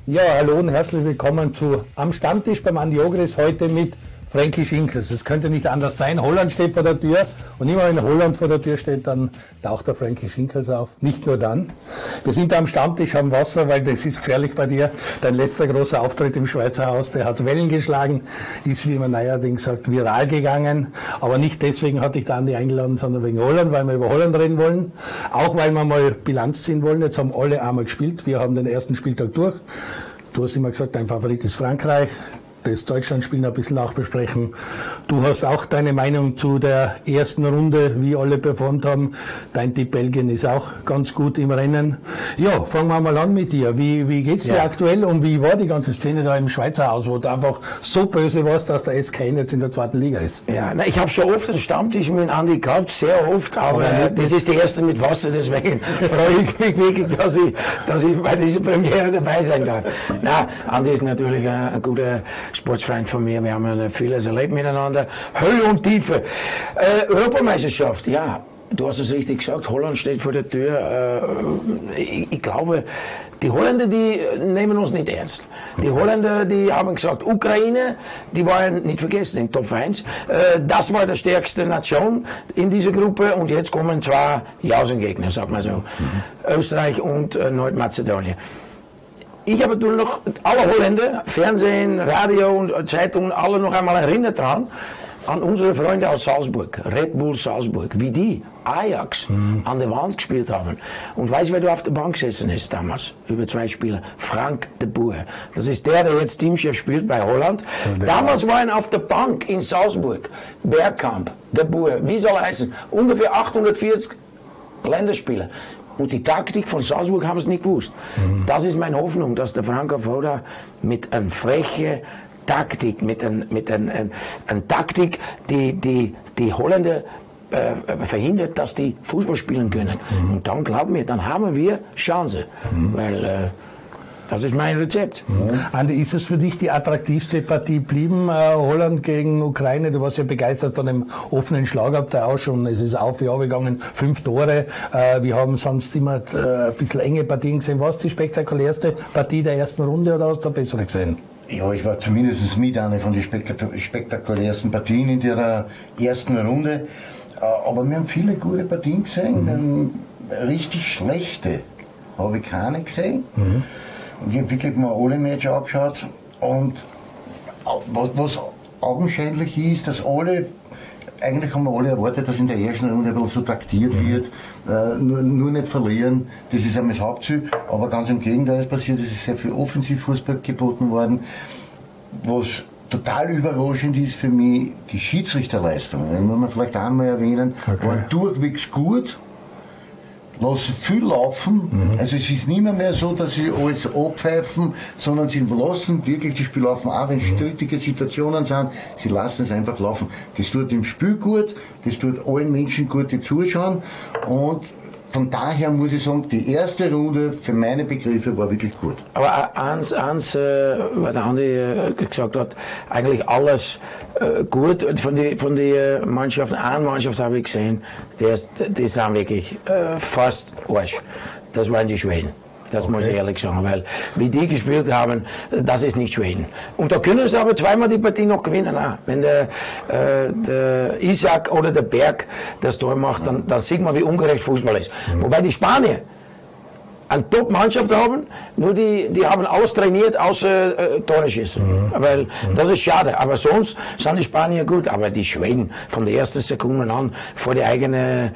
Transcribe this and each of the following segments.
Ja, hallo und herzlich willkommen zu Am Stammtisch beim Andi Ogris, heute mit Frankie Schinkels. Es könnte nicht anders sein. Holland steht vor der Tür und immer wenn Holland vor der Tür steht, dann taucht der Frankie Schinkels auf. Nicht nur dann. Wir sind da am Stammtisch am Wasser, weil das ist gefährlich bei dir. Dein letzter großer Auftritt im Schweizer Haus, der hat Wellen geschlagen, ist, wie man neuerdings sagt, viral gegangen. Aber nicht deswegen hatte ich da Andi eingeladen, sondern wegen Holland, weil wir über Holland reden wollen. Auch weil wir mal Bilanz ziehen wollen. Jetzt haben alle einmal gespielt. Wir haben den ersten Spieltag durch. Du hast immer gesagt, dein Favorit ist Frankreich. Das Deutschlandspiel ein bisschen nachbesprechen. Du hast auch deine Meinung zu der ersten Runde, wie alle performt haben. Dein Tipp Belgien ist auch ganz gut im Rennen. Ja, fangen wir mal an mit dir. Wie geht's dir aktuell und wie war die ganze Szene da im Schweizer Haus, wo du einfach so böse warst, dass der SKN jetzt in der zweiten Liga ist? Ja, ich habe schon oft einen Stammtisch mit Andi gehabt, sehr oft, aber das ist die erste mit Wasser, deswegen freue ich mich wirklich, dass ich bei dieser Premiere dabei sein darf. Na, Andi ist natürlich ein guter Sportsfreund von mir, wir haben vieles erlebt miteinander, Höhe und Tiefe. Europameisterschaft, ja, du hast es richtig gesagt, Holland steht vor der Tür. Ich glaube, die Holländer, die nehmen uns nicht ernst. Die Holländer, die haben gesagt, Ukraine, die waren nicht vergessen in Top 1. Das war die stärkste Nation in dieser Gruppe und jetzt kommen zwei Jausengegner, sag mal so. Österreich und Nordmazedonien. Ich habe natürlich noch alle Holländer, Fernsehen, Radio und Zeitungen, alle noch einmal erinnert dran, an unsere Freunde aus Salzburg, Red Bull Salzburg, wie die Ajax an der Wand gespielt haben. Und weißt du, wer da auf der Bank gesessen ist damals, über 2 Spiele? Frank de Boer. Das ist der jetzt Teamchef spielt bei Holland. Damals waren auf der Bank in Salzburg Bergkamp, de Boer, wie soll er heißen, ungefähr 840 Länderspieler. Und die Taktik von Salzburg haben es nicht gewusst. Das ist meine Hoffnung, dass der Franco Foda mit einer frechen Taktik, mit einer Taktik, die Holländer verhindert, dass die Fußball spielen können. Und dann, glaub mir, dann haben wir Chance. Weil das ist mein Rezept. Andi, ist es für dich die attraktivste Partie geblieben, Holland gegen Ukraine? Du warst ja begeistert von dem offenen Schlagabtausch auch schon. Es ist auf wie gegangen, 5 Tore. Wir haben sonst immer ein bisschen enge Partien gesehen. War es die spektakulärste Partie der ersten Runde oder hast du bessere gesehen? Ja, ich war zumindest mit einer von den spektakulärsten Partien in der ersten Runde. Aber wir haben viele gute Partien gesehen. Richtig schlechte habe ich keine gesehen. Und ich habe wirklich mal alle Matches angeschaut und was augenscheinlich ist, dass eigentlich haben wir alle erwartet, dass in der ersten Runde ein bisschen so taktiert wird, nur nicht verlieren, das ist einmal das Hauptziel, aber ganz im Gegenteil ist passiert, es ist sehr viel Offensivfußball geboten worden, was total überraschend ist für mich, die Schiedsrichterleistung, das muss man vielleicht einmal erwähnen, war durchwegs gut. Lassen viel laufen, also es ist nicht mehr so, dass sie alles abpfeifen, sondern sie lassen wirklich das Spiel laufen, auch wenn strittige Situationen sind, sie lassen es einfach laufen. Das tut dem Spiel gut, das tut allen Menschen gut, die zuschauen und von daher muss ich sagen, die erste Runde für meine Begriffe war wirklich gut. Aber eins, weil der Andi gesagt hat, eigentlich alles gut von den Mannschaften. Eine Mannschaft habe ich gesehen, die sind wirklich fast Arsch. Das waren die Schweden. Das muss ich ehrlich sagen, weil wie die gespielt haben, das ist nicht Schweden. Und da können sie aber zweimal die Partie noch gewinnen. Auch. Wenn der Isaac oder der Berg das Tor macht, dann sieht man, wie ungerecht Fußball ist. Wobei die Spanier eine Top-Mannschaft haben, nur die haben alles trainiert, außer Tore schießen. Weil das ist schade. Aber sonst sind die Spanier gut. Aber die Schweden von der ersten Sekunde an vor die eigene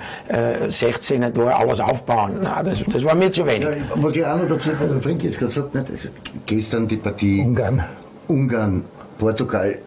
16 Tor alles aufbauen. Na, das war mir zu wenig. Ja, was ich auch noch dazu, der Frankie jetzt gerade sagt, nicht, also gestern die Partie Ungarn, Portugal.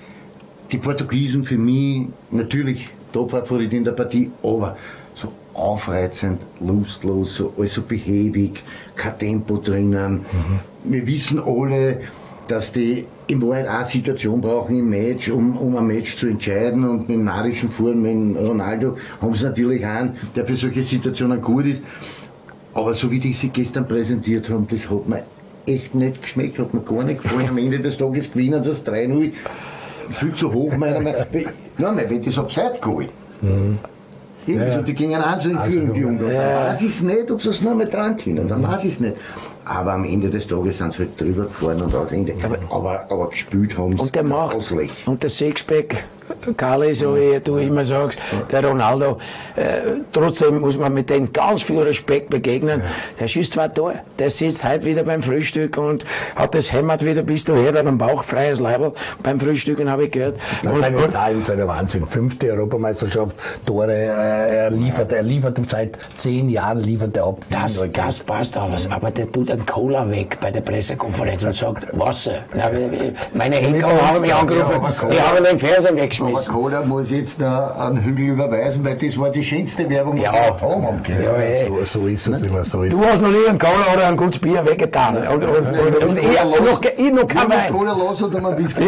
Die Portugiesen für mich natürlich Top-Favorit in der Partie, aber so aufreizend, lustlos, so, also behäbig, kein Tempo drinnen. Wir wissen alle, dass die in Wahrheit auch eine Situation brauchen im Match, um ein Match zu entscheiden. Und mit dem narischen Form, mit Ronaldo, haben sie natürlich einen, der für solche Situationen gut ist. Aber so wie die sie gestern präsentiert haben, das hat mir echt nicht geschmeckt, hat mir gar nicht gefallen. Am Ende des Tages gewinnen sie das 3-0. Viel zu hoch, meiner Meinung nach. Nein, wenn das Abseits geht. Also die gingen auch so in Führung, die Ungarn. Dann weiß ich es nicht, ob sie es noch mal dran können, dann weiß ich es nicht. Aber am Ende des Tages sind sie halt drüber gefahren und aus Ende. Aber gespielt haben sie und der macht, grauslich. und der Sixpack, Karli, so wie du immer sagst, der Ronaldo, trotzdem muss man mit dem ganz viel Respekt begegnen. Der schießt 2 Tore. Der sitzt heute wieder beim Frühstück und hat das hämmert wieder bis daher, hat einen Bauch freies Leibel beim Frühstücken, habe ich gehört. Seine Zahlen sind der Wahnsinn. 5. Europameisterschaft, Tore, er liefert seit 10 Jahren liefert er ab. Das passt alles, aber der tut einen Cola weg bei der Pressekonferenz und sagt Wasser. Meine Enkel haben mich angerufen, die haben den Fernseher weggeschmissen. Aber Cola muss jetzt da einen Hügel überweisen, weil das war die schönste Werbung, die wir haben. So ist es immer. Du hast noch nie einen Cola oder ein gutes Bier weggetan. Und ich noch kein Wein. Cola los oder man bist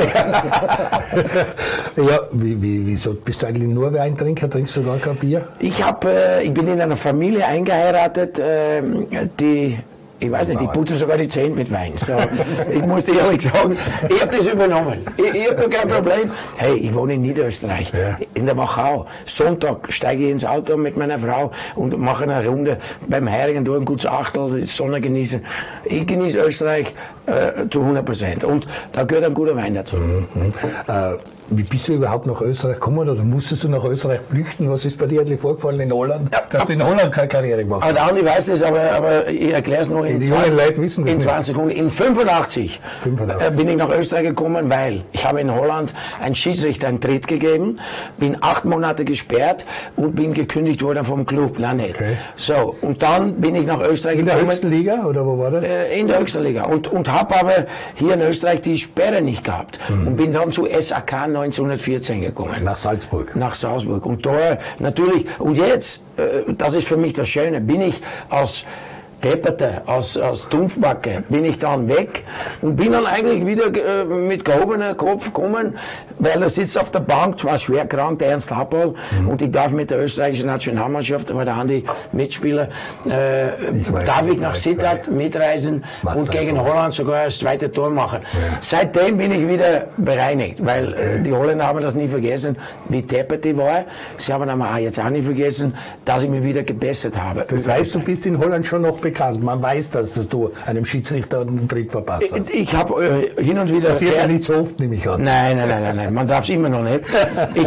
Ja, wieso bist du eigentlich nur Weintrinker? Trinkst du gar kein Bier? Ich bin in einer Familie eingeheiratet, die ich weiß nicht, ich putze sogar die Zähne mit Wein. So, ich muss dir ehrlich sagen, ich habe das übernommen. Ich habe da kein Problem. Hey, ich wohne in Niederösterreich, in der Wachau. Sonntag steige ich ins Auto mit meiner Frau und mache eine Runde beim Heirigen durch ein gutes Achtel, die Sonne genießen. Ich genieße Österreich zu 100%. Und da gehört ein guter Wein dazu. Wie bist du überhaupt nach Österreich gekommen oder musstest du nach Österreich flüchten? Was ist bei dir eigentlich vorgefallen in Holland, dass du in Holland keine Karriere gemacht hast? Der Andi weiß das, aber ich erkläre es noch die jungen Leute wissen das in 20 Sekunden. In 85 bin ich nach Österreich gekommen, weil ich habe in Holland einen Schiedsrichter einen Tritt gegeben, bin 8 Monate gesperrt und bin gekündigt worden vom Club. Nein, nicht. Okay. So, und dann bin ich nach Österreich gekommen. In der höchsten Liga oder wo war das? In der höchsten Liga. Und habe aber hier in Österreich die Sperre nicht gehabt. Und bin dann zu SAK 1914 gekommen. Nach Salzburg. Nach Salzburg. Und da natürlich, und jetzt, das ist für mich das Schöne, bin ich als Depperte, aus Dumpfbacke, bin ich dann weg und bin dann eigentlich wieder mit gehobenem Kopf gekommen, weil er sitzt auf der Bank, zwar schwer krank, der Ernst Happel, und ich darf mit der österreichischen Nationalmannschaft, da war der Andi Mitspieler, darf ich nach Sittard mitreisen und gegen Holland sogar das 2. Tor machen. Ja. Seitdem bin ich wieder bereinigt, weil die Holländer haben das nie vergessen, wie deppert ich war. Sie haben aber jetzt auch nie vergessen, dass ich mich wieder gebessert habe. Das heißt, du bist in Holland schon noch bekannt. Man weiß, dass du einem Schiedsrichter einen Tritt verpasst hast. Ich habe hin und wieder... Passiert ja nicht so oft, nehme ich an. Nein, man darf es immer noch nicht. Ich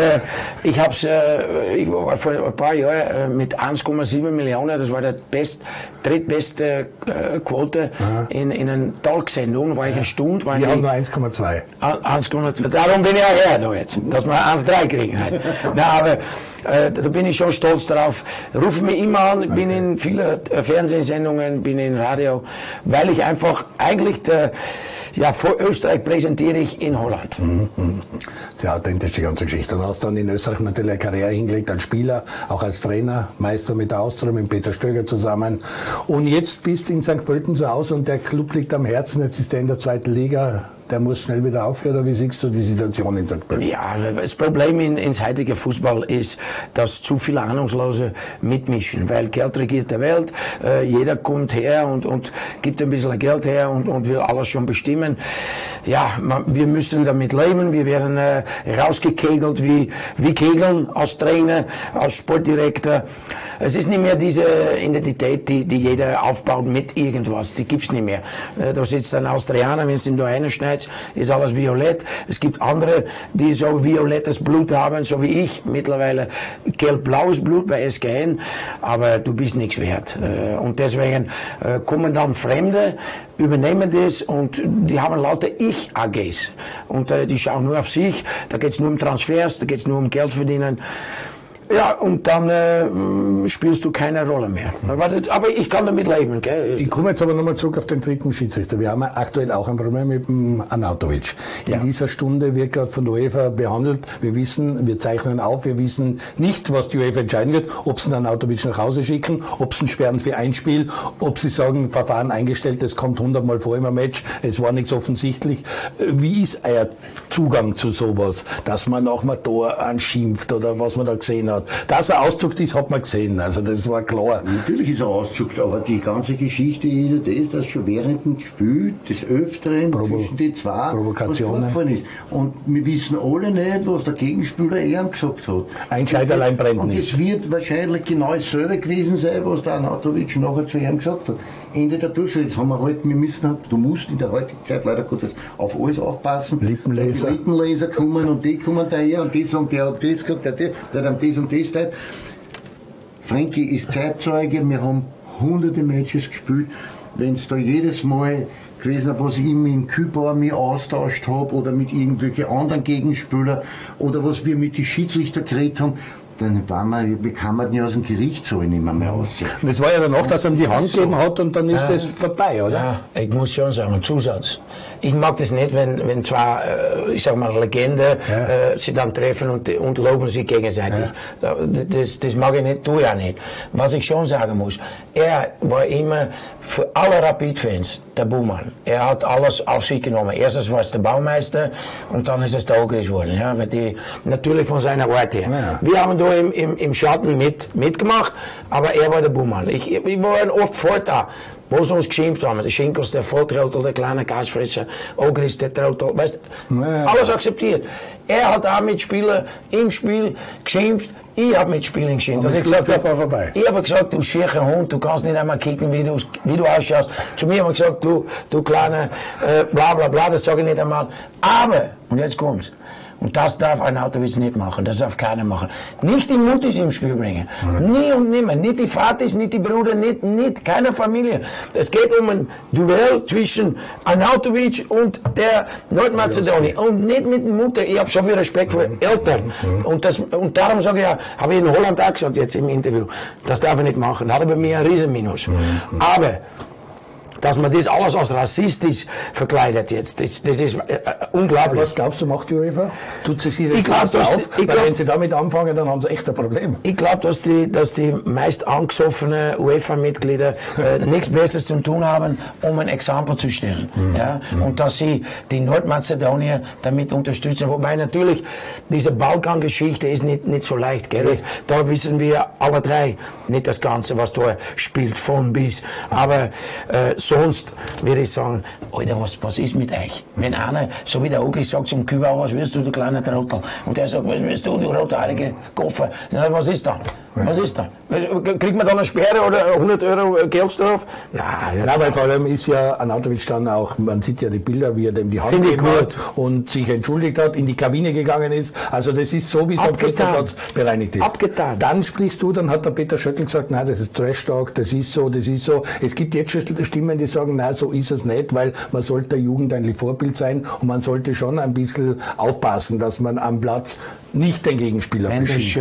war vor ein paar Jahren mit 1,7 Millionen, das war der drittbeste Quote in einer Talksendung, war ich eine Stunde. Wir haben nur 1,2. 1,2. Darum bin ich ja her da jetzt, dass wir 1,3 kriegen. Aber da bin ich schon stolz drauf. Ruf mich immer an, ich bin in vielen Fernsehsendungen, bin in Radio, weil ich einfach eigentlich vor Österreich präsentiere ich in Holland. Sehr authentisch die ganze Geschichte. Du hast dann in Österreich natürlich eine Karriere hingelegt als Spieler, auch als Trainer, Meister mit der Austria, mit Peter Stöger zusammen. Und jetzt bist du in St. Pölten zu Hause und der Club liegt am Herzen, jetzt ist er in der 2. Liga. Der muss schnell wieder aufhören, oder wie siehst du die Situation in St. Pölten? Ja, das Problem ins heutige Fußball ist, dass zu viele Ahnungslose mitmischen, weil Geld regiert der Welt, jeder kommt her und gibt ein bisschen Geld her und will alles schon bestimmen. Ja, wir müssen damit leben, wir werden rausgekegelt wie Kegeln als Trainer, als Sportdirektor. Es ist nicht mehr diese Identität, die jeder aufbaut mit irgendwas, die gibt's nicht mehr. Da sitzt ein Austrianer, wenn es ihm da einer schneidet, ist alles violett. Es gibt andere, die so violettes Blut haben, so wie ich. Mittlerweile gelb-blaues Blut bei SKN, aber du bist nichts wert. Und deswegen kommen dann Fremde, übernehmen das und die haben lauter Ich-AGs. Und die schauen nur auf sich, da geht's nur um Transfers, da geht's nur um Geld verdienen. Ja, und dann spielst du keine Rolle mehr. Aber ich kann damit leben. Gell? Ich komme jetzt aber nochmal zurück auf den dritten Schiedsrichter. Wir haben aktuell auch ein Problem mit dem Arnautovic. In dieser Stunde wird gerade von der UEFA behandelt. Wir zeichnen auf, wir wissen nicht, was die UEFA entscheiden wird, ob sie den Arnautovic nach Hause schicken, ob sie ihn sperren für ein Spiel, ob sie sagen, Verfahren eingestellt, es kommt 100-mal vor im Match, es war nichts offensichtlich. Wie ist euer Zugang zu sowas, dass man auch mal da anschimpft oder was man da gesehen hat? hat. Dass er auszuckt ist, hat man gesehen. Also das war klar. Natürlich ist er auszuckt, aber die ganze Geschichte ist ja das, dass schon während dem Spiel des Öfteren zwischen die zwei Provokationen was ist. Und wir wissen alle nicht, was der Gegenspieler ihm gesagt hat. Ein Scheiterlein brennt und nicht. es wird wahrscheinlich genau dasselbe gewesen sein, was der Arnautovic nachher zu ihm gesagt hat. Ende der Dusche, jetzt haben wir halt, wir müssen halt, du musst in der heutigen Zeit leider Gottes auf alles aufpassen. Lippenleser. Die Lippenleser kommen und die kommen daher und die sagen, der hat das gesagt, der hat das und das Zeit. Frankie ist Zeitzeuge, wir haben hunderte Matches gespielt. Wenn es da jedes Mal gewesen ist, was ich mit dem Kübauer mir austauscht habe oder mit irgendwelchen anderen Gegenspielern oder was wir mit den Schiedsrichtern geredet haben, dann bekam man ja aus dem Gerichtssaal nicht mehr raus. Und das war ja danach, dass er ihm die Hand gegeben hat und dann ist das vorbei, oder? Ja, ich muss schon sagen, ein Zusatz. Ich mag das nicht, wenn zwei, ich sag mal, Legenden sich dann treffen und loben sich gegenseitig. Ja. Das mag ich nicht, tue ich auch nicht. Was ich schon sagen muss, er war immer für alle Rapid-Fans der Buhmann. Er hat alles auf sich genommen. Erstens war es der Baumeister und dann ist es der Ogris geworden. Ja, natürlich von seiner Art her. Ja. Wir haben da im Schatten mitgemacht, aber er war der Buhmann. Ich war oft vor da. Wo sie uns geschimpft haben, der Schinkels, der Volltrottel, der kleine Gasfresser, Ogris, der Trottel, weißt du, alles akzeptiert. Er hat auch mit Spielern im Spiel geschimpft, ich habe mit Spielern geschimpft. Ich habe gesagt, du schierer Hund, du kannst nicht einmal kicken, wie du ausschaust. Zu mir haben wir gesagt, du kleiner, bla bla bla, das sage ich nicht einmal. Aber, und jetzt kommt's. Und das darf ein Arnautovic nicht machen, das darf keiner machen. Nicht die Muttis im Spiel bringen. Nie und nimmer. Nicht die Vaters, nicht die Brüder, nicht keine Familie. Es geht um ein Duell zwischen Arnautovic und der Nordmazedonier. Und nicht mit der Mutter. Ich habe so viel Respekt für Eltern. Und darum sage ich ja, habe ich in Holland auch gesagt jetzt im Interview, das darf ich nicht machen. Da hat er bei mir ein Riesenminus. Aber dass man das alles als rassistisch verkleidet jetzt, das ist unglaublich. Aber was glaubst du, macht die UEFA? Tut sie das auf? Weil wenn sie damit anfangen, dann haben sie echt ein Problem. Ich glaube, dass die meist angesoffenen UEFA-Mitglieder nichts Besseres zu tun haben, um ein Exempel zu stellen. Ja? Und dass sie die Nordmazedonier damit unterstützen. Wobei natürlich diese Balkangeschichte ist nicht so leicht. Gell? Da wissen wir alle drei nicht das Ganze, was da spielt, von bis. Aber sonst würde ich sagen, Alter, was ist mit euch? Wenn einer, so wie der Ogris sagt zum Kübauer, was willst du, du kleiner Trottel? Und der sagt, was willst du rothaarige Koffer? Was ist dann? Was ist dann? Kriegt man dann eine Sperre oder 100 Euro Geldstrafe? Nein, weil vor allem ist ja Arnautovic dann auch, man sieht ja die Bilder, wie er dem die Hand gegeben hat und sich entschuldigt hat, in die Kabine gegangen ist. Also das ist so, wie es am Platz bereinigt ist. Abgetan. Dann sprichst du, dann hat der Peter Schöttl gesagt, nein, das ist Trash-Talk, das ist so. Es gibt jetzt schon Stimmen, die sagen, nein, so ist es nicht, weil man sollte der Jugend ein Vorbild sein und man sollte schon ein bisschen aufpassen, dass man am Platz nicht den Gegenspieler beschimpft.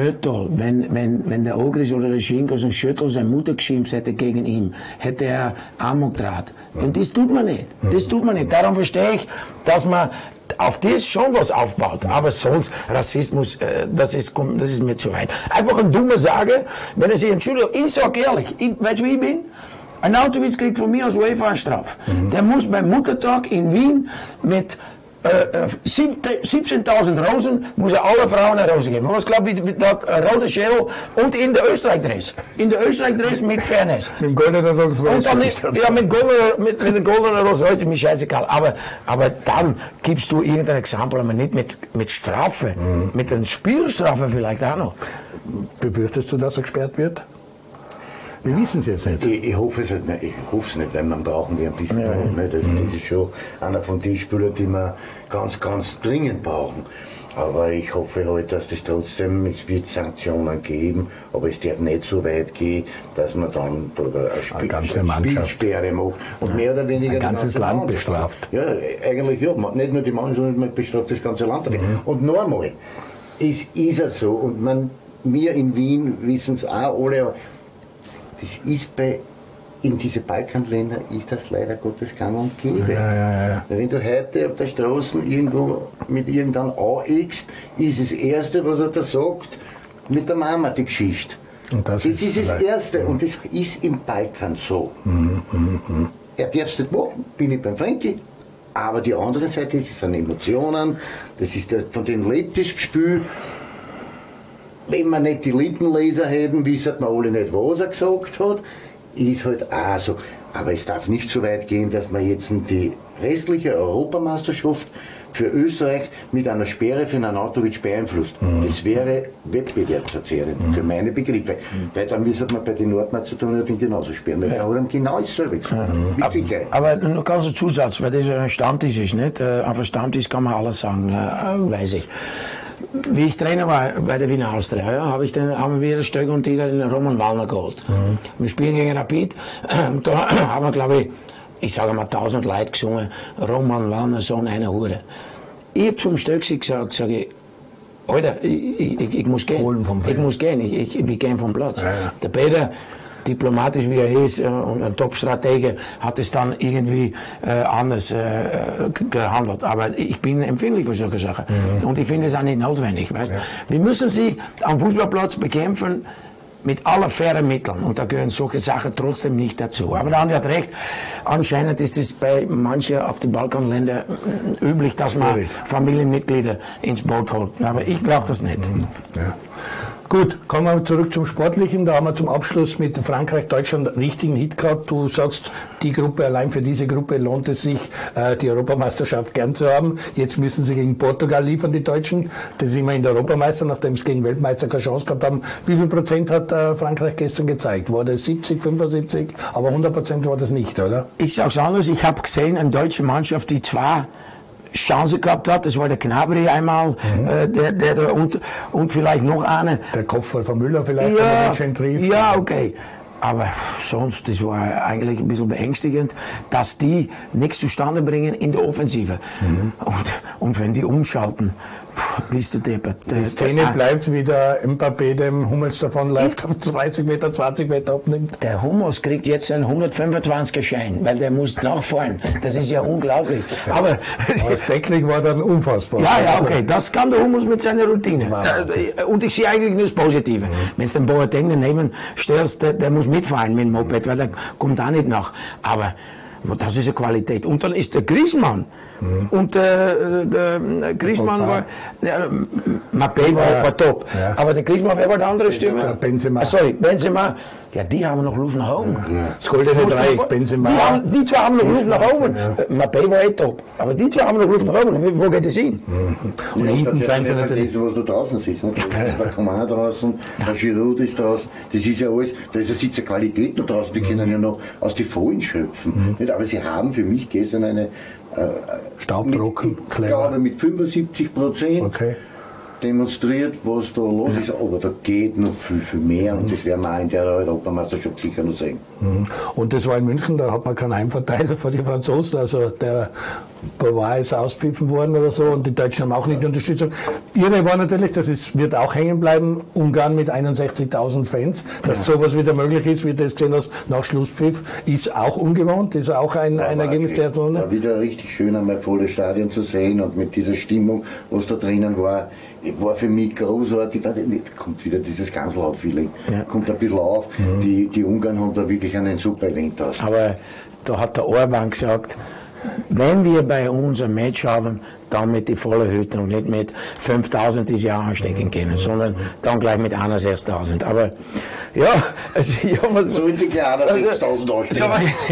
Wenn der Ogris oder der Schinkels und Schöttl seine Mutter geschimpft hätte gegen ihn, hätte er Amok draht. Und das tut man nicht. Das tut man nicht. Darum verstehe ich, dass man auf das schon was aufbaut. Aber sonst, Rassismus, das ist mir zu weit. Einfach ein dummer Sage, wenn er sich entschuldigt. Ich sage ehrlich, weißt du, wie ich bin? Arnautovic kriegt von mir als UEFA eine Strafe. Der muss beim Muttertag in Wien mit 17.000 Rosen muss er alle Frauen eine Rose geben. Was glaubt ihr, dat rote Schädel und in der Österreich-Dress. In der Österreich-Dress mit Fairness. Mit goldener Rolls Royce. Ja, mit einer goldenen Rolls Royce ist mir scheißegal. Aber dann gibst du irgendein Exempel, aber nicht mit Strafe. Mit einer Spielstrafe vielleicht auch noch. Befürchtest du, dass er gesperrt wird? Wir wissen es jetzt nicht. Ich hoffe es nicht, weil man brauchen wir ein bisschen. Das ist schon einer von den Spielern, die wir ganz, ganz dringend brauchen. Aber ich hoffe halt, dass das trotzdem, es wird Sanktionen geben, aber es darf nicht so weit gehen, dass man dann eine ganze Spielsperre macht und mehr oder weniger ein ganzes Land bestraft. Ja, eigentlich ja, nicht nur die Mannschaft, sondern man bestraft das ganze Land. Und noch einmal, es ist ja so, und wir in Wien wissen es auch alle, das ist in diese Balkanländer ist das leider Gottes gang und gäbe. Ja. Wenn du heute auf der Straße irgendwo mit irgendeinem aneckst, ist das Erste, was er da sagt, mit der Mama die Geschichte. Und das ist das Erste und das ist im Balkan so. Er darf es nicht machen, bin ich beim Frankie. Aber die andere Seite ist, es sind Emotionen, das ist von dem lebt das Gefühl. wenn wir nicht die Lippenleser hätten, wissen wir alle nicht, was er gesagt hat. Ist halt auch so. Aber es darf nicht so weit gehen, dass man jetzt die restliche Europameisterschaft für Österreich mit einer Sperre für Nanatovic beeinflusst. Das wäre wettbewerbsverzerrend für meine Begriffe. Weil dann müsste man bei den Nordmazedonien genauso sperren. Weil wir haben genau dasselbe gesagt. Mit Sicherheit. Aber noch ganz ein Zusatz, weil das ein Stammtisch ist, nicht? Auf ein Stammtisch kann man alles sagen, weiß ich. Wie ich Trainer war bei der Wiener Austria, ja, haben wir wieder Stöcke und Tiger in den Roman Wallner geholt. Wir spielen gegen Rapid, da haben wir, glaube ich sage mal 1000 Leute gesungen, Roman Wallner, Sohn einer Hure. Ich habe zum Stöcksi gesagt, sage ich, Alter, ich muss gehen. Ich muss gehen, wir gehen vom Platz. Ja. Der Peter, diplomatisch wie er ist und ein Top-Stratege, hat es dann irgendwie anders gehandelt. Aber ich bin empfindlich für solche Sachen. Und ich finde es auch nicht notwendig. Weißt? Ja. Wir müssen sie am Fußballplatz bekämpfen mit aller fairen Mitteln. Und da gehören solche Sachen trotzdem nicht dazu. Aber der Andi hat recht. Anscheinend ist es bei manchen auf den Balkanländern üblich, dass man Familienmitglieder ins Boot holt. Aber ich brauche das nicht. Ja. Gut, kommen wir zurück zum Sportlichen. Da haben wir zum Abschluss mit Frankreich, Deutschland einen richtigen Hit gehabt. Du sagst, die Gruppe, allein für diese Gruppe lohnt es sich, die Europameisterschaft gern zu haben. Jetzt müssen sie gegen Portugal liefern, die Deutschen. Das ist immerhin der Europameister, nachdem sie gegen Weltmeister keine Chance gehabt haben. Wie viel Prozent hat Frankreich gestern gezeigt? War das 70, 75? Aber 100% war das nicht, oder? Ich sag's anders. Ich habe gesehen, eine deutsche Mannschaft, die zwar Chance gehabt hat, das war der Gnabry einmal, der und vielleicht noch eine. Der Kopfball von Müller vielleicht, der Menschen trifft. Ja, okay. Aber sonst, das war eigentlich ein bisschen beängstigend, dass die nichts zustande bringen in der Offensive. Und wenn die umschalten, bist du deppert. Die Szene bleibt, wie der Mbappé dem Hummels davonläuft, auf 30 Meter, 20 Meter abnimmt. Der Hummels kriegt jetzt einen 125er Schein, weil der muss nachfahren. Das ist ja unglaublich. Aber das Tackling war dann unfassbar. Ja, okay, das kann der Hummels mit seiner Routine. Und ich sehe eigentlich nur das Positive. Wenn du den Boateng daneben stellst, der muss mitfahren mit dem Moped, weil der kommt auch nicht nach. Aber das ist eine Qualität. Und dann ist der Griezmann. Und der Griezmann war, Mbappé war top. Ja. Aber der Griezmann, wer war der andere Stimme? Benzema. Benzema. Ja, die haben noch Luft nach oben. Das goldene Dreieck, Benzema. Die zwei haben noch Luft nach oben. Mbappé war top. Aber die zwei haben noch Luft nach oben. Wo geht es hin? Und hinten sind sie natürlich. Was da draußen sitzt. Der Coman draußen, der Giroud ist draußen. Das ist ja alles, da ist eine Qualität noch draußen. Die können ja noch aus den Vollen schöpfen. Aber sie haben für mich gestern eine Staubtrocken, mit 75% demonstriert, was da los ist. Aber da geht noch viel, viel mehr und das werden wir auch in der Europameisterschaft sicher noch sehen. Und das war in München, da hat man keinen Heimverteiler für die Franzosen. Also der Pavard ist auspfiffen worden oder so und die Deutschen haben auch nicht unterstützt. Ihre war natürlich, wird auch hängen bleiben, Ungarn mit 61.000 Fans, dass sowas wieder möglich ist, wie du das gesehen hast, nach Schlusspfiff, ist auch ungewohnt, ist auch ein Ergebnis der Runde. War wieder richtig schön, einmal volles Stadion zu sehen und mit dieser Stimmung, was da drinnen war für mich großartig. Da kommt wieder dieses Ganzlaut-Feeling, kommt ein bisschen auf. Die Ungarn haben da wirklich einen super Event aus. Aber da hat der Orban gesagt, wenn wir bei uns ein Match haben, dann mit die volle Hütte und nicht mit 5.000 die sie anstecken können, sondern dann gleich mit 61.000. Aber ja, so in sich ja 6.000 anstecken.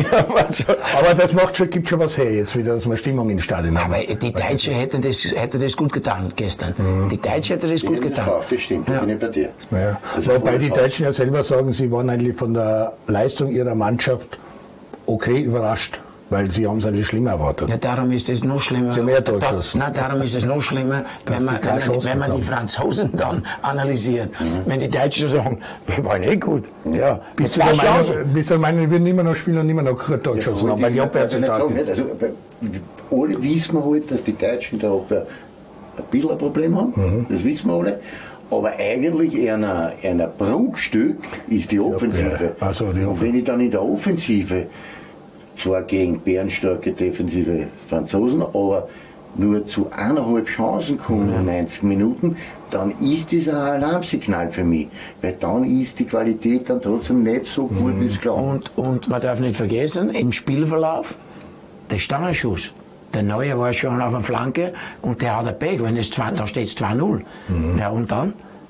Aber das gibt schon was her jetzt wieder, dass wir Stimmung in Stadion haben. Aber die Deutschen hätte das gut getan gestern. Die Deutschen hätten das gut getan. Das stimmt, da bin ich bei dir. Ja. Wobei die Deutschen ja selber sagen, sie waren eigentlich von der Leistung ihrer Mannschaft okay überrascht. Weil sie haben es eigentlich schlimmer erwartet. Ja, darum ist es noch schlimmer. Sie haben mehr Torschüsse. Darum ist es noch schlimmer, wenn man die Franzosen dann analysiert. Wenn die Deutschen sagen, wir waren eh gut. Ja. Bist du der Meinung, wir würden immer noch spielen und immer noch Torschüsse haben, weil die Abwehr zu stark ist? Also, alle wissen wir halt, dass die Deutschen in der Abwehr ein bisschen ein Problem haben. Das wissen wir alle. Aber eigentlich ein Prunkstück ist die Offensive. Also die Offensive. Und wenn ich dann in der Offensive zwar gegen bärenstarke defensive Franzosen, aber nur zu 1,5 Chancen kommen in 90 Minuten, dann ist das ein Alarmsignal für mich. Weil dann ist die Qualität dann trotzdem nicht so gut, wie es glaubt. Und man darf nicht vergessen, im Spielverlauf, der Stangenschuss. Der Neue war schon auf der Flanke und der hat ein Pech, wenn da steht es 2-0. Ja, und dann?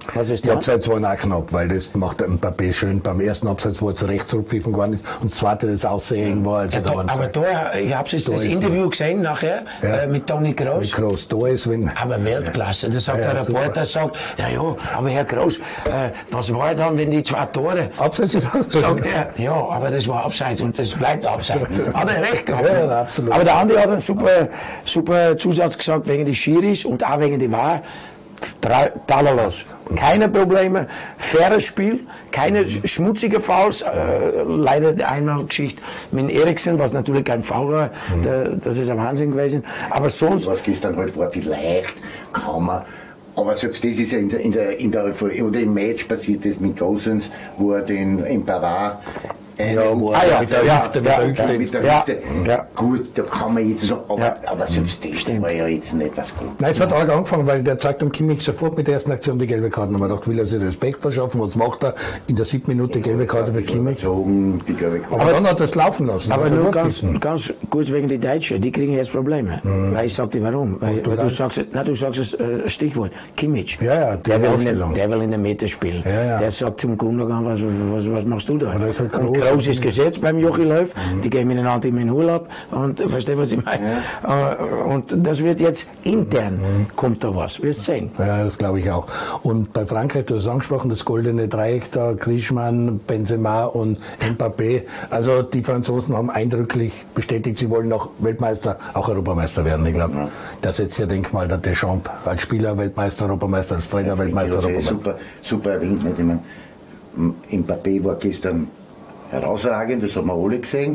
Was ist Die das? Abseits waren auch knapp, weil das macht der Mbappé schön. Beim ersten Abseits, wo er zurecht zurückpfiffen geworden ist, und das zweite, das auch sehr eng war. Also Ja, da waren aber da, ich habe jetzt das Interview gesehen nachher mit Toni Kroos. Kroos, da ist, wenn. Aber Weltklasse. Da sagt der Reporter, sagt, ja, aber Herr Kroos, was war dann, wenn die 2 Tore? Abseits ist das. Sagt er, ja, aber das war Abseits und das bleibt Abseits. Hat er recht gehabt. Ja, absolut. Aber der Andi hat einen super Zusatz gesagt wegen des Schiris und auch wegen der Wahr. Talerlos. Keine Probleme, faires Spiel, keine schmutzige Fouls, leider einmal Geschichte mit Eriksen, was natürlich kein Foul war, das ist ein Wahnsinn gewesen, aber sonst... Was gestern halt war, vielleicht kann man, aber selbst das ist ja oder im Match passiert das mit Gosens, wo er den Pavard mit der Hüfte. Gut, da kann man jetzt so, aber selbst das war ja jetzt nicht was gut. Nein, es hat arg angefangen, weil der zeigt dem Kimmich sofort mit der ersten Aktion die gelbe Karte. Man dachte, will er sich Respekt verschaffen, was macht er? In der 7. Minute gelbe Karte für Kimmich. Aber dann hat er es laufen lassen. Aber nur ganz kurz wegen die Deutschen, die kriegen jetzt Probleme. Weil ich sag dir warum. Weil du sagst das Stichwort, Kimmich. Ja, der will in der Mitte spielen. Ja. Der sagt zum Gundogan, was machst du da? Groß ist gesetzt beim Jochi Löw, die gehen miteinander in den Urlaub und verstehst was ich meine? Und das wird jetzt intern, kommt da was, wirst sehen. Ja, das glaube ich auch. Und bei Frankreich, du hast es angesprochen, das goldene Dreieck da, Griezmann, Benzema und Mbappé, also die Franzosen haben eindrücklich bestätigt, sie wollen auch Weltmeister, auch Europameister werden, ich glaube. Das setzt ja Denkmal der Deschamps als Spieler Weltmeister, Europameister, als Trainer Weltmeister, Europameister. Super erwähnt, nicht? Ich meine, Mbappé war gestern herausragend, das haben wir alle gesehen.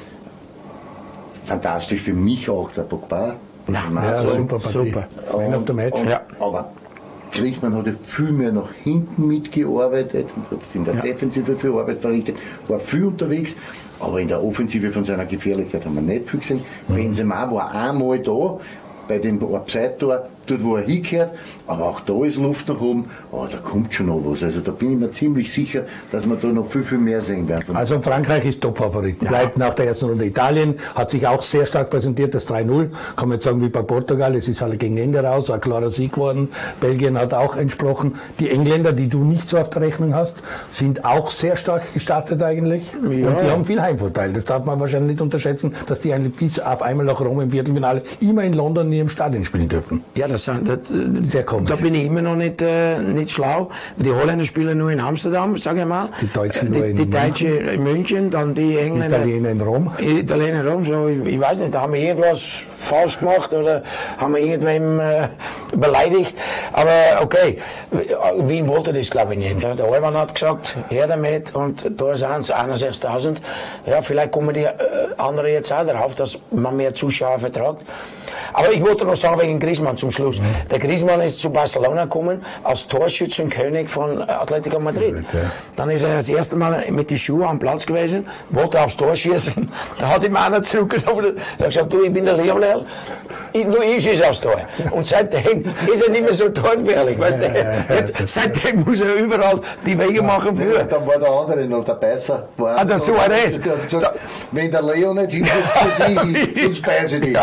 Fantastisch für mich auch der Pogba. Ja, super. Man of the Match. Aber Griezmann hat ja viel mehr nach hinten mitgearbeitet und hat in der Defensive viel Arbeit verrichtet, war viel unterwegs, aber in der Offensive von seiner Gefährlichkeit haben wir nicht viel gesehen. Benzema war einmal da, bei dem Abseitstor, dort wo er hingehört, aber auch da ist Luft nach oben, aber da kommt schon noch was. Also da bin ich mir ziemlich sicher, dass wir da noch viel mehr sehen werden. Also Frankreich ist Topfavorit. Bleibt nach der ersten Runde. Italien hat sich auch sehr stark präsentiert, das 3-0. Kann man jetzt sagen wie bei Portugal, es ist halt gegen Ende raus, ein klarer Sieg geworden. Belgien hat auch entsprochen. Die Engländer, die du nicht so auf der Rechnung hast, sind auch sehr stark gestartet eigentlich. Und die haben viel Heimvorteil. Das darf man wahrscheinlich nicht unterschätzen, dass die eigentlich bis auf einmal nach Rom im Viertelfinale immer in London nie im Stadion spielen dürfen. Ja, sehr komisch. Da bin ich immer noch nicht schlau. Die Holländer spielen nur in Amsterdam, sage ich mal. Die Deutschen nur die Deutschen in München, dann die Engländer. Italiener in Rom. Italiener in Rom, so, ich weiß nicht, da haben wir irgendwas falsch gemacht oder haben wir irgendwem beleidigt. Aber okay, Wien wollte das glaube ich nicht. Ja. Der Eumann hat gesagt, her damit und da sind es 61.000. Ja, vielleicht kommen die anderen jetzt auch darauf, dass man mehr Zuschauer vertragt. Aber ich wollte noch sagen wegen Griezmann zum Schluss. Der Griezmann ist zu Barcelona gekommen als Torschützenkönig von Atletico Madrid. Dann ist er das erste Mal mit den Schuhen am Platz gewesen, wollte aufs Tor schießen. Da hat ihm einer zurückgenommen. Er hat gesagt, du, ich bin der Lionel, nur ich schieße aufs Tor. Und seitdem ist er nicht mehr so torgefährlich, weißt du. Seitdem muss er überall die Wege machen für. Dann war der andere noch der Besser. Der Suarez. Wenn der Leo nicht hinkommt, dann speise ich dich.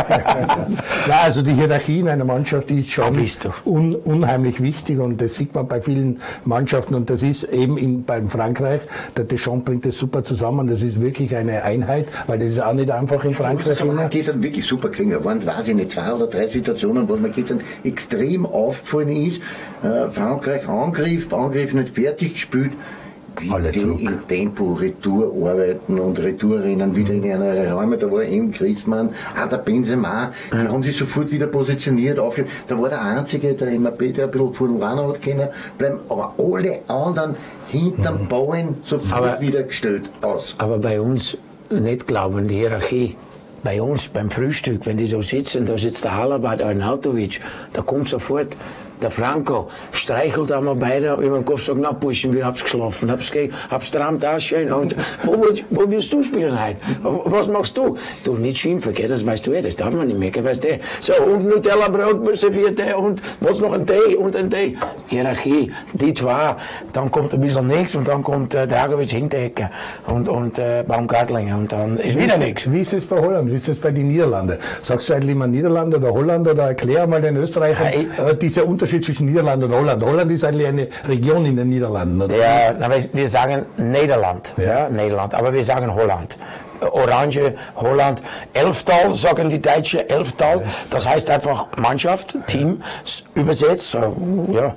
Ja, also die Hierarchie in einer Mannschaft ist schon unheimlich wichtig und das sieht man bei vielen Mannschaften und das ist eben beim Frankreich, der Deschamps bringt das super zusammen, das ist wirklich eine Einheit, weil das ist auch nicht einfach in Frankreich. Das hat gestern wirklich super gesehen, da waren, weiß ich nicht, 2 oder 3 Situationen, wo mir gestern extrem aufgefallen ist, Frankreich Angriff nicht fertig gespielt, wie alle die zurück. im Tempo Retour arbeiten und Retourrennen wieder in ihre Räume. Da war eben Griezmann, auch der Benzema, die haben sich sofort wieder positioniert. Da war der Einzige, der Mbappé, der ein bisschen von Lana hat können bleiben, aber alle anderen hinterm Bauen sofort wieder gestellt aus. Aber bei uns nicht glauben, die Hierarchie. Bei uns beim Frühstück, wenn die so sitzen, da sitzt der Halaba, der Arnautovic, da kommt sofort der Franco, streichelt einmal beide über den Kopf, sagt, na Burschen, wie hab's geschlafen, hab's träumt auch schön. Und wo willst du spielen heute? Was machst du? Du, nicht schimpfen, gell, das weißt du das darf man nicht mehr, gell, weißt du. So, und Nutella-Brot serviert und was noch ein Tee und ein Tee. Hierarchie, die zwei, dann kommt ein bisschen nichts und dann kommt Dragovic Hinteregger und Baumgartlinger und dann ist wieder nichts. Wie ist es bei Holland, wie ist es bei den Niederlanden? Sagst du eigentlich immer Niederlande oder Holland oder erklär mal den Österreichern diese Unterschiede Unterschied zwischen Niederlanden und Holland? Holland ist eigentlich eine Region in den Niederlanden, oder? Ja, wir sagen Nederland, ja, Nederland, aber wir sagen Holland. Orange, Holland, Elftal, sagen die Deutschen, Elftal, das heißt einfach Mannschaft, Team, übersetzt, ja.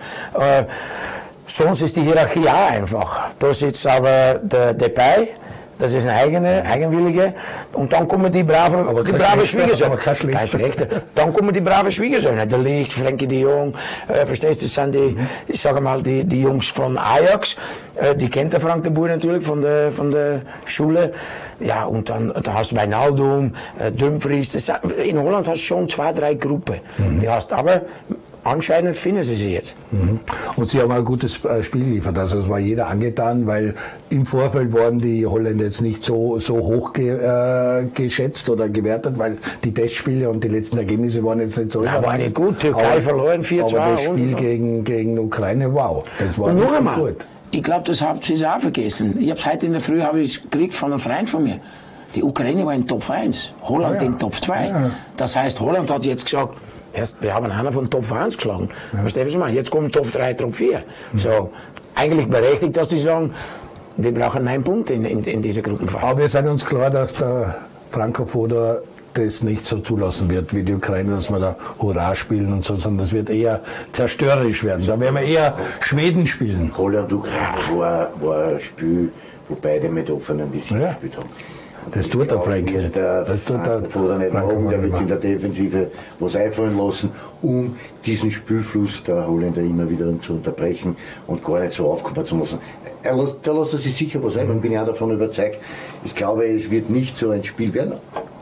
Sonst ist die Hierarchie auch einfach. Da sitzt aber der Depay, das ist eine eigenwillige, und dann kommen die brave Schwiegersöhne. Kein schlechter. Dann kommen die brave Schwiegersöhne. Der Ligt, Frenkie de Jong, verstehst du, das sind die, ich sage mal, die Jungs von Ajax, die kennt der Frank de Boer natürlich von der Schule. Ja, und dann da hast du Wijnaldum, Dumfries, in Holland hast du schon 2, 3 Gruppen. Die hast aber, anscheinend finden sie jetzt. Und sie haben ein gutes Spiel geliefert, also es war jeder angetan, weil im Vorfeld wurden die Holländer jetzt nicht so hoch geschätzt oder gewertet, weil die Testspiele und die letzten Ergebnisse waren jetzt nicht so. Ja, war nicht gut, Türkei verloren 4-2. Aber das Spiel gegen Ukraine, wow, das war noch einmal, gut. Ich glaube, das habt ihr auch vergessen. Ich hab's heute in der Früh gekriegt von einem Freund von mir. Die Ukraine war in Top 1, Holland in Top 2. Ja. Das heißt, Holland hat jetzt gesagt, wir haben einer von Top 1 geschlagen. Verstehst du, was ich meine? Jetzt kommen Top 3, Top 4. So, eigentlich berechtigt, dass die sagen, wir brauchen 9 Punkte in dieser Gruppenphase. Aber wir sind uns klar, dass der Franco Foda das nicht so zulassen wird wie die Ukraine, dass wir da Hurra spielen und so, sondern das wird eher zerstörerisch werden. Da werden wir eher Schweden spielen. Holland-Ukraine war ein Spiel, wo beide mit offenen Visieren gespielt haben. Das tut der Frank. Das tut der Frank. Der wird in der Defensive was einfallen lassen, um diesen Spielfluss der Holländer immer wieder zu unterbrechen und gar nicht so aufkommen zu lassen. Da lässt er sich sicher was ein, bin ich auch davon überzeugt. Ich glaube, es wird nicht so ein Spiel werden,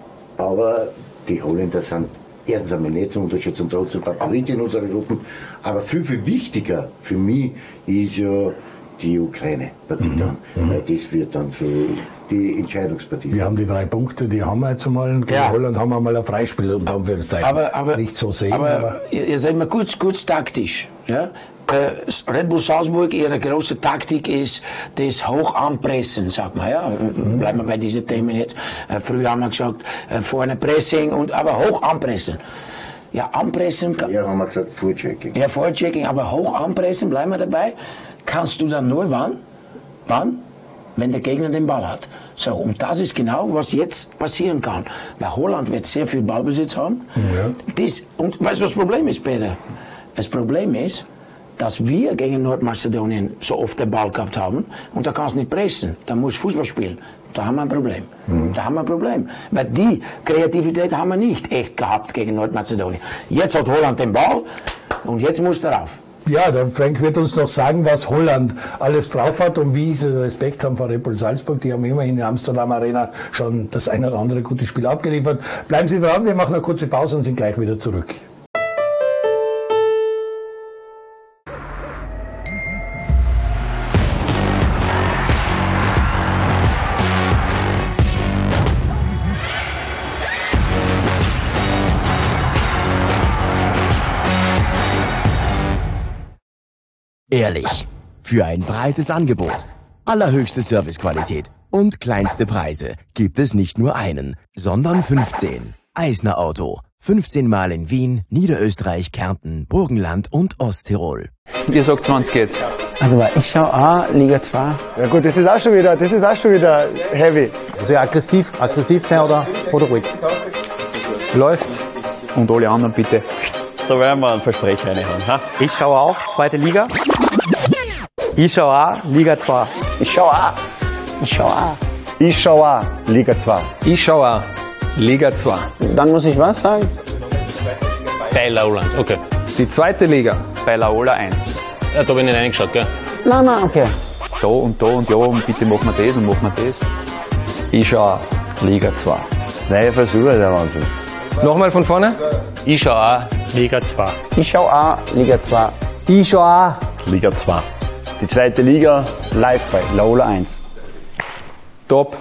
aber die Holländer sind erstens einmal nicht zu unterschätzen und trotzdem Favorit in unseren Gruppen, aber viel, viel wichtiger für mich ist ja die Ukraine, weil das wird dann so die Entscheidungspartie. Wir haben die 3 Punkte, die haben wir jetzt einmal. Gegen Holland haben wir mal ein Freispiel und haben wir das aber nicht so sehen. Aber ihr seid mal kurz taktisch. Ja? Red Bull Salzburg, ihre große Taktik ist das Hoch anpressen, sagt man. Ja? Bleiben wir bei diesen Themen jetzt. Früher haben wir gesagt, vorne Pressing, aber hoch anpressen. Ja, anpressen. Ja, haben wir gesagt, Vorchecking. Ja, Vorchecking, aber hoch anpressen, bleiben wir dabei. Kannst du dann nur wann? Wenn der Gegner den Ball hat. So, und das ist genau, was jetzt passieren kann. Weil Holland wird sehr viel Ballbesitz haben. Ja. Und weißt du, was das Problem ist, Peter? Das Problem ist, dass wir gegen Nordmazedonien so oft den Ball gehabt haben und da kannst du nicht pressen. Da musst du Fußball spielen. Da haben wir ein Problem. Da haben wir ein Problem. Weil die Kreativität haben wir nicht echt gehabt gegen Nordmazedonien. Jetzt hat Holland den Ball und jetzt muss er rauf. Ja, der Frank wird uns noch sagen, was Holland alles drauf hat und wie sie Respekt haben vor Red Bull Salzburg. Die haben immerhin in der Amsterdam Arena schon das ein oder andere gute Spiel abgeliefert. Bleiben Sie dran, wir machen eine kurze Pause und sind gleich wieder zurück. Ehrlich, für ein breites Angebot, allerhöchste Servicequalität und kleinste Preise gibt es nicht nur einen, sondern 15. Eisner Auto, 15 Mal in Wien, Niederösterreich, Kärnten, Burgenland und Osttirol. Ihr sagt 20 jetzt. Also ich schau auch Liga 2. Ja gut, das ist auch schon wieder heavy. Also ja, aggressiv sein oder ruhig. Läuft. Und alle anderen bitte. Da werden wir einen Versprecher reinhauen. Ha? Ich schaue auch, 2. Liga. Ich schaue auch, Liga 2. Ich schau auch. Liga 2. Ich schaue auch Liga 2. Dann muss ich was sagen? Bei Lowlands, okay. Die 2. Liga bei Laola 1. Ja, da bin ich reingeschaut, gell? Nein, okay. Da und ja, und bitte machen wir das und machen wir das. Ich schaue auch Liga 2. Neue Versuche, der Wahnsinn. Nochmal von vorne. Ich schaue auch Liga 2. Ich schau auch Liga 2. Ich schaue auch Liga 2. die 2. Liga live bei Laola 1. Top.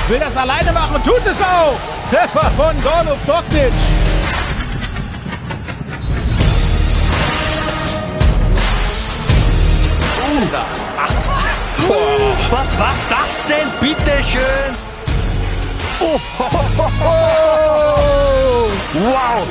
will das alleine machen, tut es auch. Treffer von Golub Doktic. Was war das denn, bitteschön? Oh, ho, ho, ho. Wow!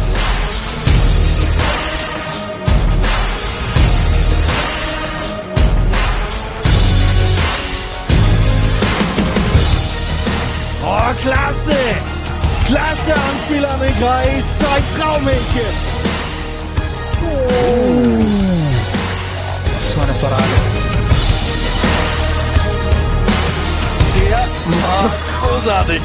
Oh, klasse! Klasse Anspiel an den Kreis, ein Traummädchen! Oh. Das war eine Parade. Der macht großartig.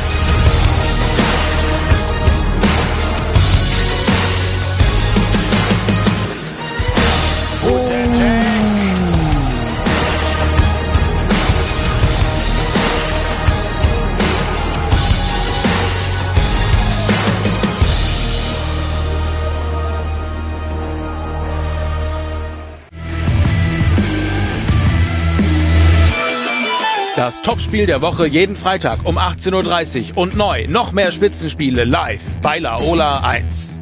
Das Topspiel der Woche jeden Freitag um 18:30 Uhr und neu noch mehr Spitzenspiele live bei Laola 1.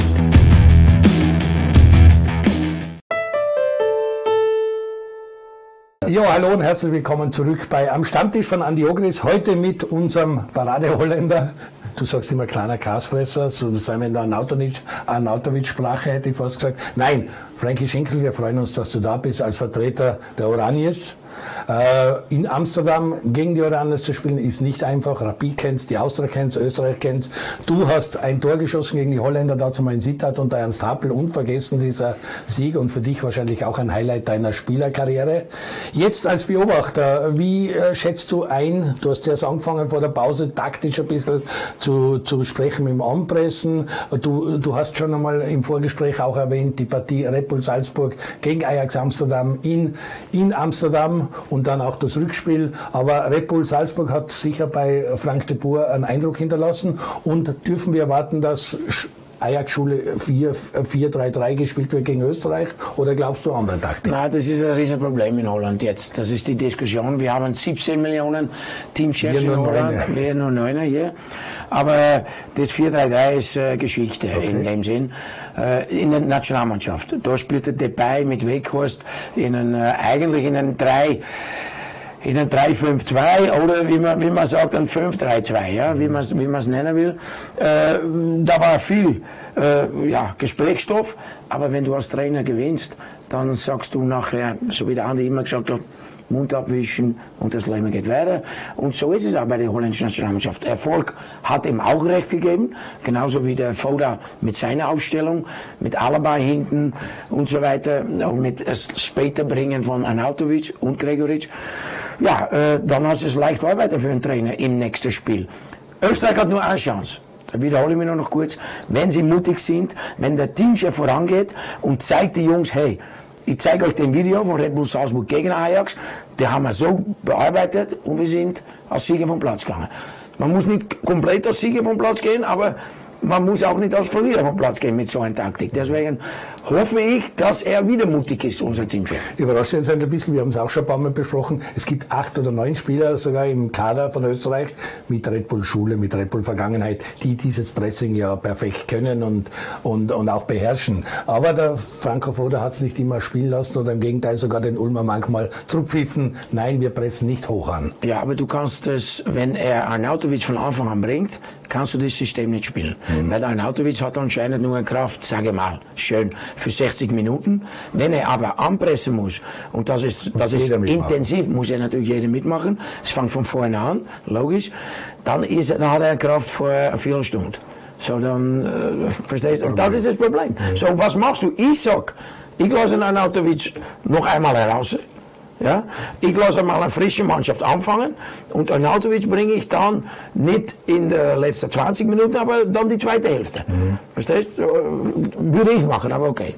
Ja, hallo und herzlich willkommen zurück bei Am Stammtisch von Andi Ogris. Heute mit unserem Paradeholländer. Du sagst immer kleiner Grasfresser, so sei wir in der Arnautovic-Sprache, hätte ich fast gesagt. Nein, Frankie Schinkel, wir freuen uns, dass du da bist als Vertreter der Oraniers. In Amsterdam gegen die Oraniers zu spielen ist nicht einfach. Rapid kennst, die Austria kennst, Österreich kennst. Du hast ein Tor geschossen gegen die Holländer, dazu mal in Sittard unter Ernst Happel. Unvergessen dieser Sieg und für dich wahrscheinlich auch ein Highlight deiner Spielerkarriere. Jetzt als Beobachter, wie schätzt du ein, du hast erst angefangen vor der Pause taktisch ein bisschen zu sprechen mit dem Anpressen. Du hast schon einmal im Vorgespräch auch erwähnt, die Partie Red Bull Salzburg gegen Ajax Amsterdam in Amsterdam und dann auch das Rückspiel. Aber Red Bull Salzburg hat sicher bei Frank de Boer einen Eindruck hinterlassen. Und dürfen wir erwarten, dass Ajax-Schule 4-3-3 gespielt wird gegen Österreich, oder glaubst du andere Taktik? Nein, das ist ein Riesenproblem in Holland jetzt. Das ist die Diskussion. Wir haben 17 Millionen Teamchefs in Holland. Wir nur 9 hier. Aber das 4-3-3 ist Geschichte in dem Sinn. In der Nationalmannschaft. Da spielt der Depay mit Weghorst eigentlich in einem 3-5-2 oder wie man sagt, ein 5-3-2, ja, wie man es nennen will. Da war viel Gesprächsstoff, aber wenn du als Trainer gewinnst, dann sagst du nachher, so wie der Andi immer gesagt hat, Mund abwischen und das Leben geht weiter. Und so ist es auch bei der holländischen Nationalmannschaft. Erfolg hat ihm auch recht gegeben, genauso wie der Foda mit seiner Aufstellung, mit Alaba hinten und so weiter, und mit das später Bringen von Arnautovic und Gregoritsch. Ja, dann hast du es leicht arbeiten für einen Trainer im nächsten Spiel. Österreich hat nur eine Chance. Da wiederhole ich mich noch kurz. Wenn sie mutig sind, wenn der Teamchef vorangeht und zeigt die Jungs, hey, ich zeige euch den Video von Red Bull Salzburg gegen Ajax. Die haben wir so bearbeitet und wir sind als Sieger vom Platz gegangen. Man muss nicht komplett als Sieger vom Platz gehen, aber man muss auch nicht als Verlierer vom Platz gehen mit so einer Taktik. Deswegen hoffe ich, dass er wieder mutig ist, unser Teamchef. Überrascht jetzt ein bisschen, wir haben es auch schon ein paar Mal besprochen, es gibt 8 oder 9 Spieler sogar im Kader von Österreich mit Red Bull Schule, mit Red Bull Vergangenheit, die dieses Pressing ja perfekt können und auch beherrschen. Aber der Franco Foda hat es nicht immer spielen lassen oder im Gegenteil sogar den Ulmer manchmal zurückpfiffen. Nein, wir pressen nicht hoch an. Ja, aber du kannst es, wenn er Arnautovic von Anfang an bringt, kannst du das System nicht spielen. Weil Arnautovic hat anscheinend nur eine Kraft, sage mal, schön, für 60 Minuten. Wenn er aber anpressen muss, und das ist intensiv, muss er natürlich jeder mitmachen. Es fängt von vorne an, logisch. Dann hat er eine Kraft für eine Viertelstunde. So, dann, verstehst du? Und das ist das Problem. So, was machst du? Ich sag, ich lasse Arnautovic noch einmal heraus. Ja? Ich lasse mal eine frische Mannschaft anfangen und Arnautovic bringe ich dann nicht in den letzten 20 Minuten, aber dann die zweite Hälfte. Verstehst du? Würde ich machen, aber okay.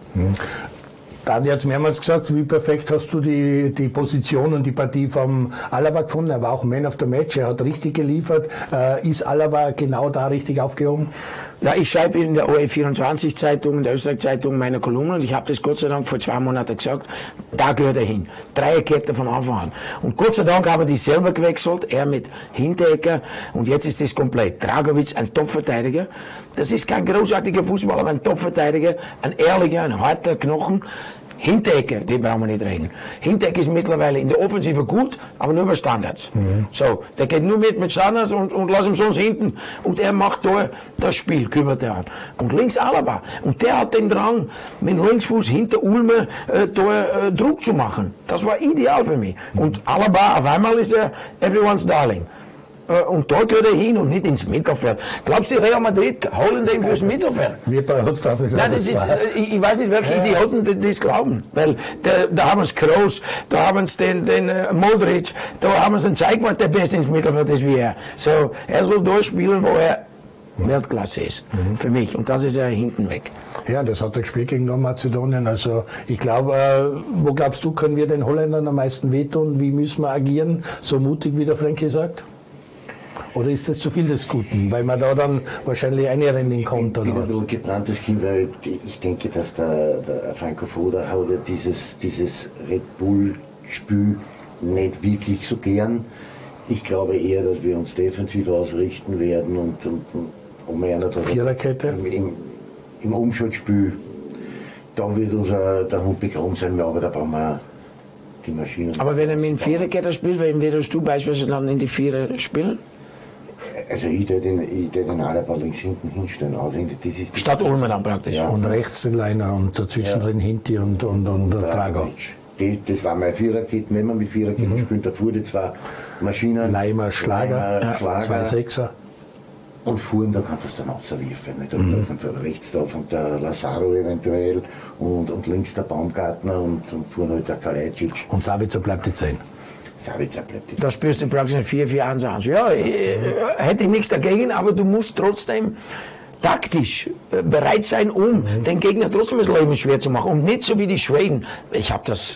Dani hat es mehrmals gesagt, wie perfekt hast du die Position und die Partie vom Alaba gefunden. Er war auch Man of the Match, er hat richtig geliefert. Ist Alaba genau da richtig aufgehoben? Ja, ich schreibe in der OE24-Zeitung, in der Österreich-Zeitung meine Kolumne und ich habe das Gott sei Dank vor 2 Monaten gesagt, da gehört er hin. Dreierkette von Anfang an. Und Gott sei Dank haben die selber gewechselt, er mit Hinteregger und jetzt ist das komplett. Dragovic, ein Topverteidiger, das ist kein großartiger Fußballer, aber ein Topverteidiger, ein ehrlicher, ein harter Knochen. Hinteregger, die brauchen wir nicht reden. Hinteregger ist mittlerweile in der Offensive gut, aber nur bei Standards. So, der geht nur mit Standards und lass ihn sonst hinten. Und er macht da das Spiel, kümmert er an. Und links Alaba. Und der hat den Drang, mit Linksfuß hinter Ulme Druck zu machen. Das war ideal für mich. Und Alaba, auf einmal ist er everyone's darling. Und da gehört er hin und nicht ins Mittelfeld. Glaubst du, Real Madrid holen den fürs Mittelfeld? Nein, das ist, ich weiß nicht, welche Idioten das glauben. Weil da haben sie Kroos, da haben sie den Modric, da haben sie einen Zeigwart, der besser ins Mittelfeld ist wie er. So, er soll durchspielen, wo er Weltklasse ist. Für mich. Und das ist er hinten weg. Ja, das hat er gespielt gegen Nordmazedonien. Also, ich glaube, wo glaubst du, können wir den Holländern am meisten wehtun? Wie müssen wir agieren? So mutig, wie der Frankie sagt? Oder ist das zu viel des Guten, weil man da dann wahrscheinlich einrennen kommt? Ich bin ein bisschen gebranntes Kind, weil ich denke, dass der Franco Foda hat ja dieses Red Bull-Spiel nicht wirklich so gern. Ich glaube eher, dass wir uns defensiv ausrichten werden und um einer Viererkette? Im Umschaltspiel, da wird der Hund begraben sein, aber da brauchen wir die Maschinen. Aber wenn er mit dem Viererkette spielt, wen würdest du beispielsweise dann in die Vierer spielen? Also ich würde den Alaba links hinten hinstellen. Also das ist statt Ulmer dann praktisch. Ja. Und rechts den Leiner und dazwischen drin Hinti und Drago. Das war meine Viererkette. Wenn man mit Viererketten spielt, da fuhr die 2 Maschinen. Leimer, Schlager, 2 Sechser. Und fuhren, da kannst du es dann auswerfen. Da rechts da von der Lazaro eventuell und links der Baumgartner und fuhren halt der Kalajdzic. Und Savica bleibt die 10. Da spürst du praktisch 4-4-1 an. Ja, hätte ich nichts dagegen, aber du musst trotzdem taktisch bereit sein, den Gegner trotzdem das Leben schwer zu machen. Und nicht so wie die Schweden. Ich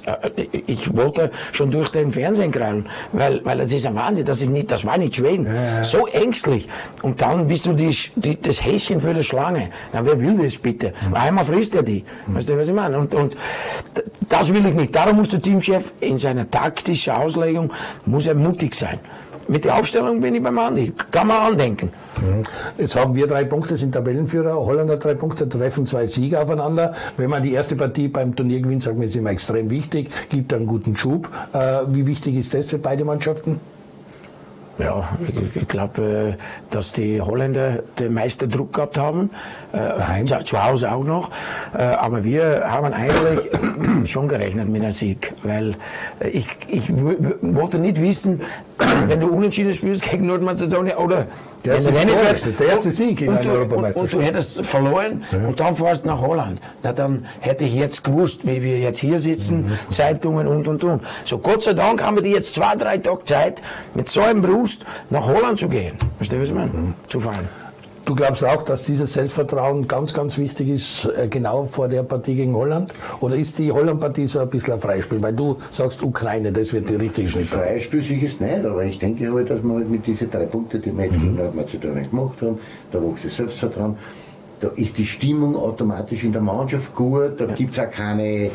wollte schon durch den Fernsehen krallen, weil das ist ein Wahnsinn. Das war nicht Schweden. Ja. So ängstlich. Und dann bist du das Häschen für die Schlange. Na, wer will das bitte? Einmal frisst er die. Weißt du, was ich meine? Und das will ich nicht. Darum muss der Teamchef in seiner taktischen Auslegung, muss er mutig sein. Mit der Aufstellung bin ich beim Andi. Kann man andenken. Jetzt haben wir 3 Punkte, sind Tabellenführer. Holland hat 3 Punkte, treffen 2 Siege aufeinander. Wenn man die erste Partie beim Turnier gewinnt, sagt man, ist immer extrem wichtig, gibt einen guten Schub. Wie wichtig ist das für beide Mannschaften? Ja, ich glaube, dass die Holländer den meisten Druck gehabt haben. Zu Hause auch noch. Aber wir haben eigentlich schon gerechnet mit einem Sieg. Weil ich wollte nicht wissen, wenn du unentschieden spielst gegen Nordmazedonien oder der erste Sieg in einer Europameisterschaft. Und du hättest verloren und dann fährst nach Holland. Na, dann hätte ich jetzt gewusst, wie wir jetzt hier sitzen, Zeitungen und. So Gott sei Dank haben wir die jetzt 2-3 Tage Zeit, mit so einem Brust nach Holland zu gehen. Verstehst du, was ich meine? Zu fahren. Du glaubst auch, dass dieses Selbstvertrauen ganz, ganz wichtig ist, genau vor der Partie gegen Holland? Oder ist die Holland-Partie so ein bisschen ein Freispiel? Weil du sagst, Ukraine, das wird die richtige Schnitt. Freispiel sicher ist nicht, aber ich denke halt, dass wir halt mit diesen 3 Punkten, die wir jetzt gegen Nordmazedonien gemacht haben, da wächst das Selbstvertrauen. Da ist die Stimmung automatisch in der Mannschaft gut, da gibt es auch keine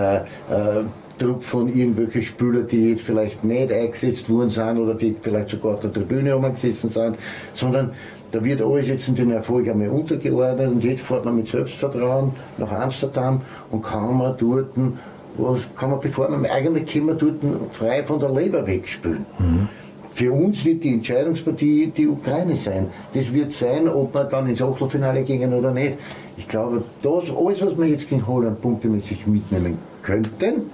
Druck von irgendwelchen Spielern, die jetzt vielleicht nicht eingesetzt worden sind oder die vielleicht sogar auf der Tribüne gesessen sind, sondern da wird alles jetzt in den Erfolg einmal untergeordnet und jetzt fährt man mit Selbstvertrauen nach Amsterdam und kann man dort, bevor man eigentlich kann man dort frei von der Leber wegspielen. Für uns wird die Entscheidungspartie die Ukraine sein. Das wird sein, ob wir dann ins Achtelfinale gehen oder nicht. Ich glaube, das, alles, was wir jetzt gegen Holland punktemäßig mitnehmen könnten,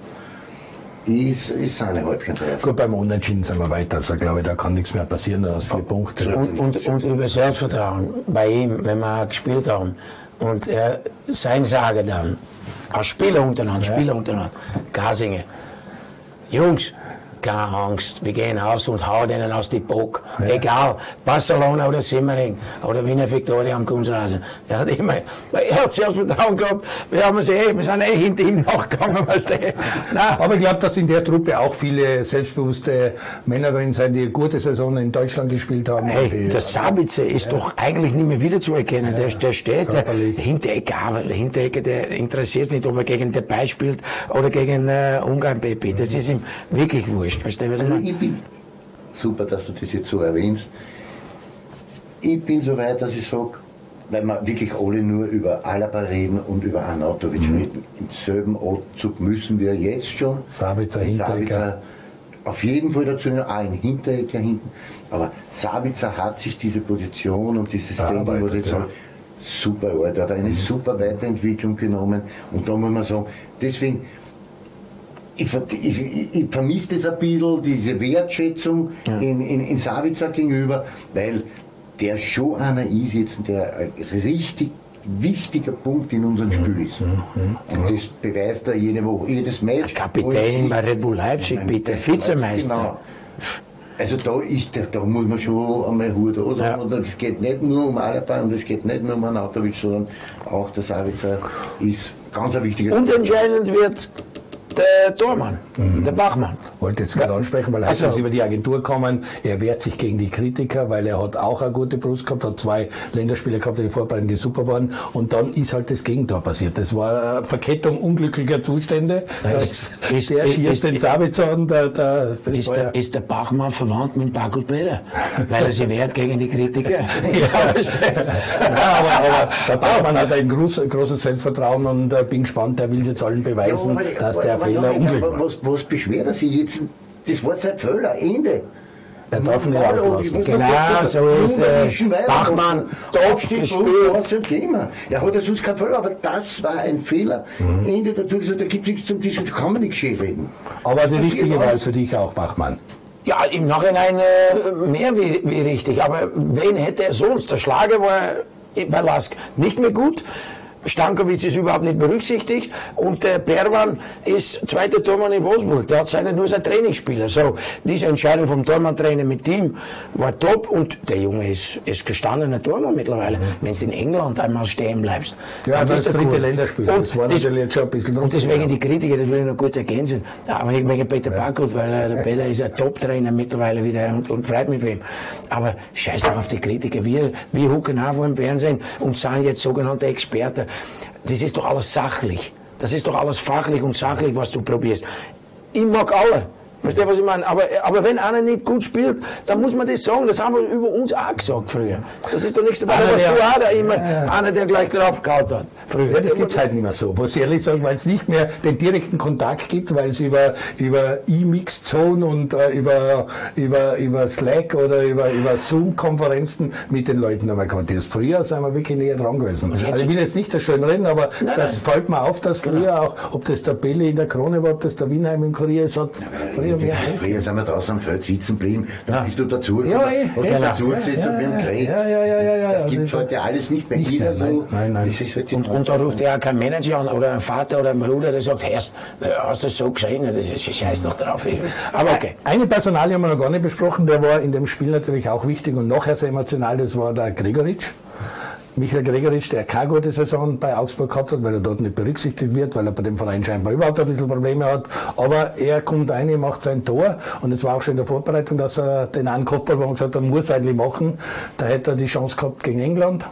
ist eine Halbfinale. Gut, beim Unentschieden sind wir weiter. Also, glaube ich, da kann nichts mehr passieren als 4 Punkte. Und über Selbstvertrauen bei ihm, wenn wir gespielt haben. Und sein Sage dann, als Spieler untereinander, Gasinger. Jungs, keine Angst, wir gehen aus und hauen denen aus die Bock. Ja. Egal, Barcelona oder Simmering oder Wiener Viktoria am Kunstrasen. Er hat Selbstvertrauen gehabt, wir sind hinter ihm nachgegangen. Aber ich glaube, dass in der Truppe auch viele selbstbewusste Männer drin sind, die eine gute Saison in Deutschland gespielt haben. Hey, der Sabitzer ist doch eigentlich nicht mehr wiederzuerkennen. Der steht, der Hinteregger, der interessiert sich nicht, ob er gegen Depay spielt oder gegen Ungarn Pepe. Das ist ihm wirklich wurscht. Verstehst du, was ich meine? Ich bin, super, dass du das jetzt so erwähnst. Ich bin so weit, dass ich sage, weil wir wirklich alle nur über Alaba reden und über Arnautovic reden. Im selben Atemzug müssen wir jetzt schon Sabitzer, Hinteregger auf jeden Fall dazu auch einen Hinteregger hinten. Aber Sabitzer hat sich diese Position und dieses Standing, was ich sage, super, Alter, hat eine super Weiterentwicklung genommen. Und da muss man sagen, deswegen, ich vermisse das ein bisschen, diese Wertschätzung in Sabitzer gegenüber, weil der schon einer ist jetzt, der ein richtig wichtiger Punkt in unserem Spiel ist. Und das beweist er jede Woche, jedes Match. Kapitän bei Red Bull Leipzig, bitte, Vizemeister. Genau. Also da muss man schon einmal Hut an sagen. Und es geht nicht nur um Alaba und es geht nicht nur um Arnautovic, sondern auch der Sabitzer ist ganz ein wichtiger Und entscheidend wird der Tormann, der Bachmann. Wollte jetzt gerade ansprechen, weil er ist über die Agentur gekommen. Er wehrt sich gegen die Kritiker, weil er hat auch eine gute Brust gehabt, hat 2 Länderspiele gehabt, die Vorbereitung, die super waren. Und dann ist halt das Gegentor passiert. Das war eine Verkettung unglücklicher Zustände. Der schießt den Sabitzer und ist der Bachmann verwandt mit Paco Pera, weil er sich wehrt gegen die Kritiker. aber der Bachmann hat ein großes Selbstvertrauen und bin gespannt, der will es jetzt allen beweisen, dass der Fehler unglücklich war. Was beschwert er sich jetzt? Das war sein Fehler, Ende. Er darf nicht auslassen. Genau, so ist Bachmann top gespielt. Er hat ja sonst keinen Fehler, aber das war ein Fehler. Ende dazu, da gibt es nichts zum Tisch, da kann man nicht schön reden. Aber die richtige Wahl für dich auch, Bachmann. Ja, im Nachhinein mehr wie richtig. Aber wen hätte er sonst? Der Schlager war bei Lask nicht mehr gut. Stankovic ist überhaupt nicht berücksichtigt und der Perwan ist zweiter Tormann in Wolfsburg. Der hat nur sein Trainingsspieler. So, diese Entscheidung vom Tormann-Trainer mit Team war top und der Junge ist gestandener Tormann mittlerweile. Wenn du in England einmal stehen bleibst. Ja, das ist das dritte Länderspiel. Das war natürlich jetzt schon ein bisschen und deswegen die Kritiker, das will ich noch gut ergänzen. Aber nicht wegen Peter Parkut, weil der Peter ist ein Top-Trainer mittlerweile wieder und freut mich für ihn. Aber scheiß doch auf die Kritiker. Wir hucken auch vor dem Fernsehen und sind jetzt sogenannte Experten. Das ist doch alles sachlich. Das ist doch alles fachlich und sachlich, was du probierst. Ich mag alle. Weißt du, was ich meine? Aber wenn einer nicht gut spielt, dann muss man das sagen. Das haben wir über uns auch gesagt früher. Das ist doch nichts dabei, was du auch da immer, einer, der gleich drauf gehaut hat. Früher. Ja, das gibt's halt nicht mehr so. Muss ich ehrlich sagen, weil es nicht mehr den direkten Kontakt gibt, weil es über E-Mix-Zone und über Slack oder über Zoom-Konferenzen mit den Leuten einmal kommentiert. Früher sind wir wirklich näher dran gewesen. Also ich will jetzt nicht das schön reden, aber das fällt mir auf, dass früher auch, ob das der Belli in der Krone war, ob das der Winheim im Kurier ist, hat früher sind wir draußen am Feld sitzen geblieben, dann bist du dazu gesetzt und wir haben geredet. Das gibt es heute alles nicht mehr. Jeder so. Und da ruft ja auch kein Manager an oder ein Vater oder ein Bruder, der sagt, hast du das so gesehen? Das ist scheiß doch drauf. Aber okay. Eine Personalie haben wir noch gar nicht besprochen, der war in dem Spiel natürlich auch wichtig und nachher sehr emotional, das war der Gregoritsch. Michael Gregoritsch, der keine gute Saison bei Augsburg gehabt hat, weil er dort nicht berücksichtigt wird, weil er bei dem Verein scheinbar überhaupt ein bisschen Probleme hat. Aber er kommt rein, macht sein Tor. Und es war auch schon in der Vorbereitung, dass er den einen Kopfball gesagt hat, er muss eigentlich machen. Da hätte er die Chance gehabt gegen England.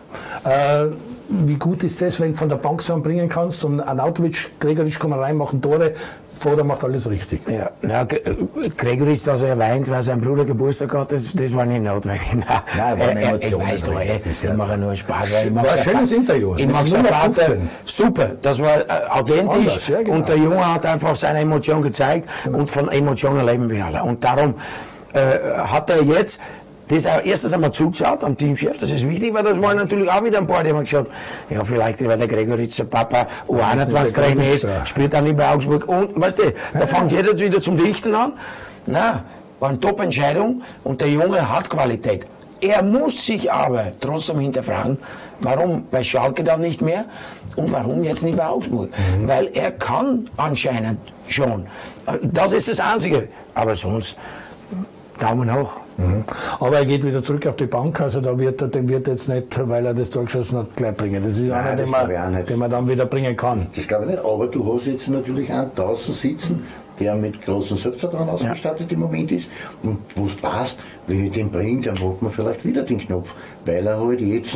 Wie gut ist das, wenn du von der Bank so bringen kannst und Arnautovic, Gregoritsch kommen rein, machen Tore, Vater macht alles richtig. Ja, Gregoritsch, dass er weint, weil sein Bruder Geburtstag hat, das war nicht notwendig. Nein, war eine Emotion. Ich weiß doch, ich mache nur Spaß. War ein schönes Interview. Ich mag seinen Vater, super, das war authentisch ja, genau. Und der Junge hat einfach seine Emotion gezeigt und von Emotionen leben wir alle. Und darum hat er jetzt das erstens einmal zugeschaut am Teamchef, das ist wichtig, weil das waren natürlich auch wieder ein paar, die haben gesagt, ja, vielleicht, weil der Gregoritsch, der Papa, U21-Trainer ist, spielt dann nicht bei Augsburg. Und, weißt du, da fängt jeder wieder zum Dichten an. Na, war eine Top-Entscheidung und der Junge hat Qualität. Er muss sich aber trotzdem hinterfragen, warum bei Schalke dann nicht mehr und warum jetzt nicht bei Augsburg. Weil er kann anscheinend schon. Das ist das Einzige. Aber sonst Daumen hoch. Aber er geht wieder zurück auf die Bank, also dem wird jetzt nicht, weil er das Tor geschossen hat, gleich bringen. Das ist einer, den man dann wieder bringen kann. Das glaube ich nicht, aber du hast jetzt natürlich einen draußen sitzen, der mit großem Selbstvertrauen ausgestattet im Moment ist und wo du weißt, wenn ich den bringe, dann macht man vielleicht wieder den Knopf, weil er halt jetzt,